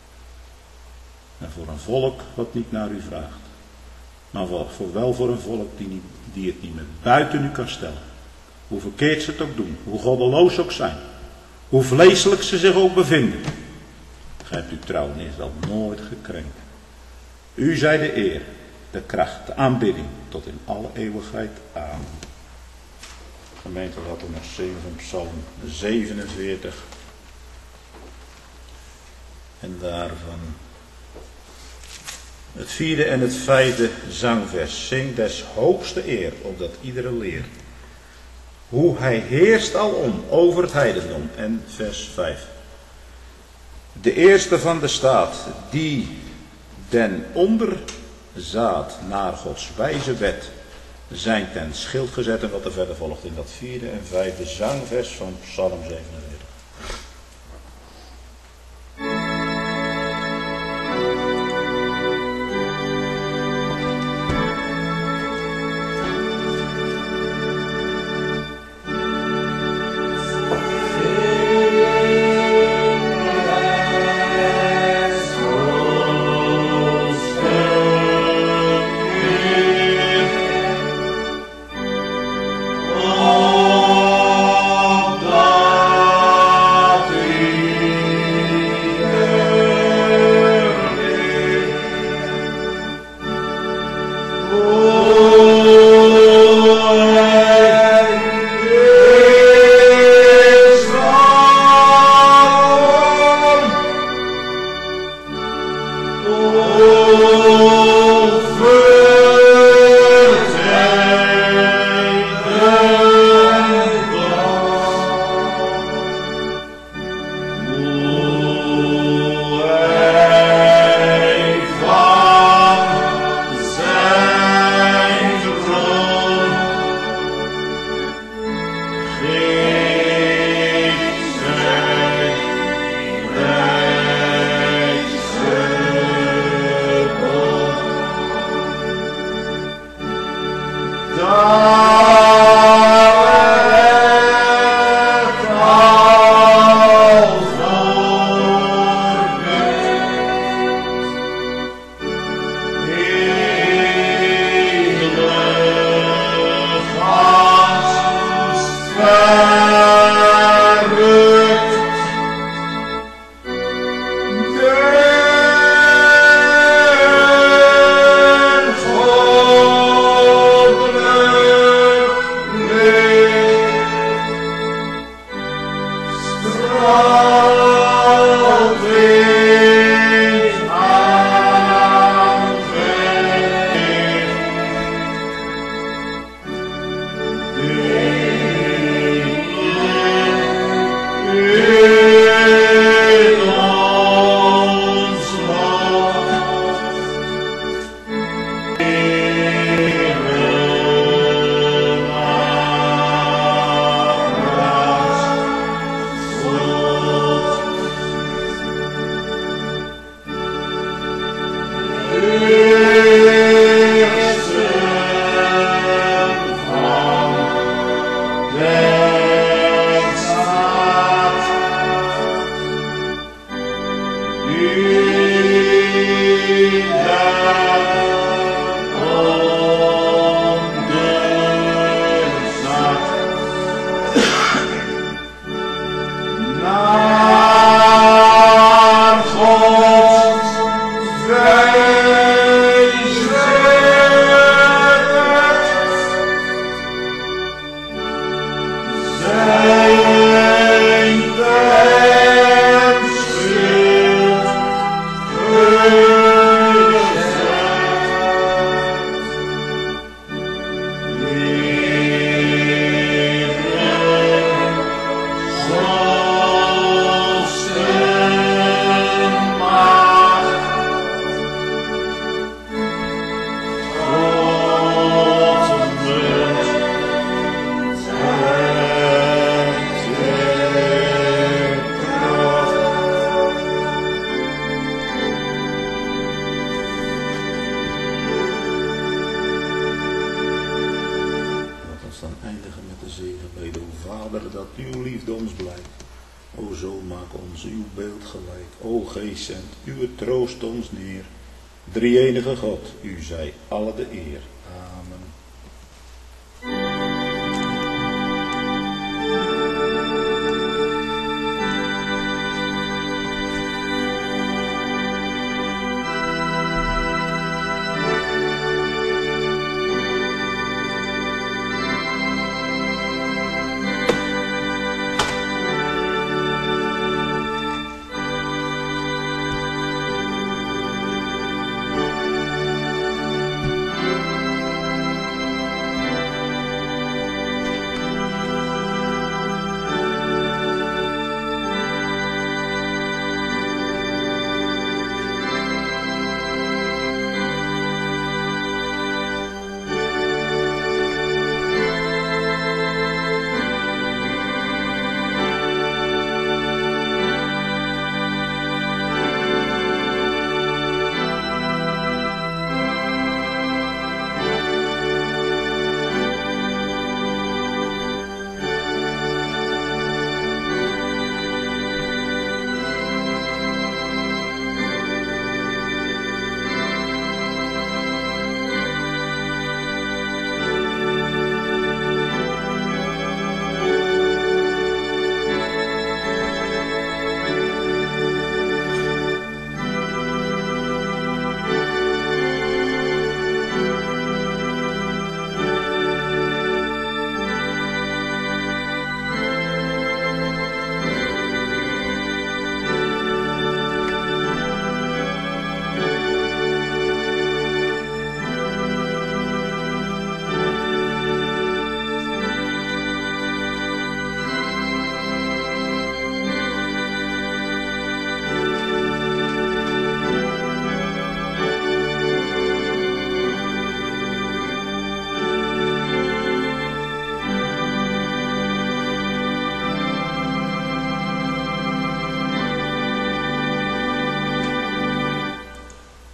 En voor een volk wat niet naar u vraagt. Maar voor, wel voor een volk die, niet, die het niet meer buiten u kan stellen. Hoe verkeerd ze het ook doen. Hoe goddeloos ook zijn. Hoe vleeselijk ze zich ook bevinden. Gij hebt uw trouw in Israël nooit gekrenkt. U zij de eer, de kracht, de aanbidding. Tot in alle eeuwigheid. Amen. Gemeente, laten we nog zingen van Psalm zevenenveertig. En daarvan Het vierde en het vijfde zangvers. Zing des hoogste eer, opdat iedere leer. Hoe hij heerst alom over het heidendom. En vers vijf. De eerste van de staat, die den onder zaad naar Gods wijze wet, zijn ten schild gezet. En wat er verder volgt in dat vierde en vijfde zangvers van Psalm zevenenveertig. Drie-enige God, u zij alle de eer.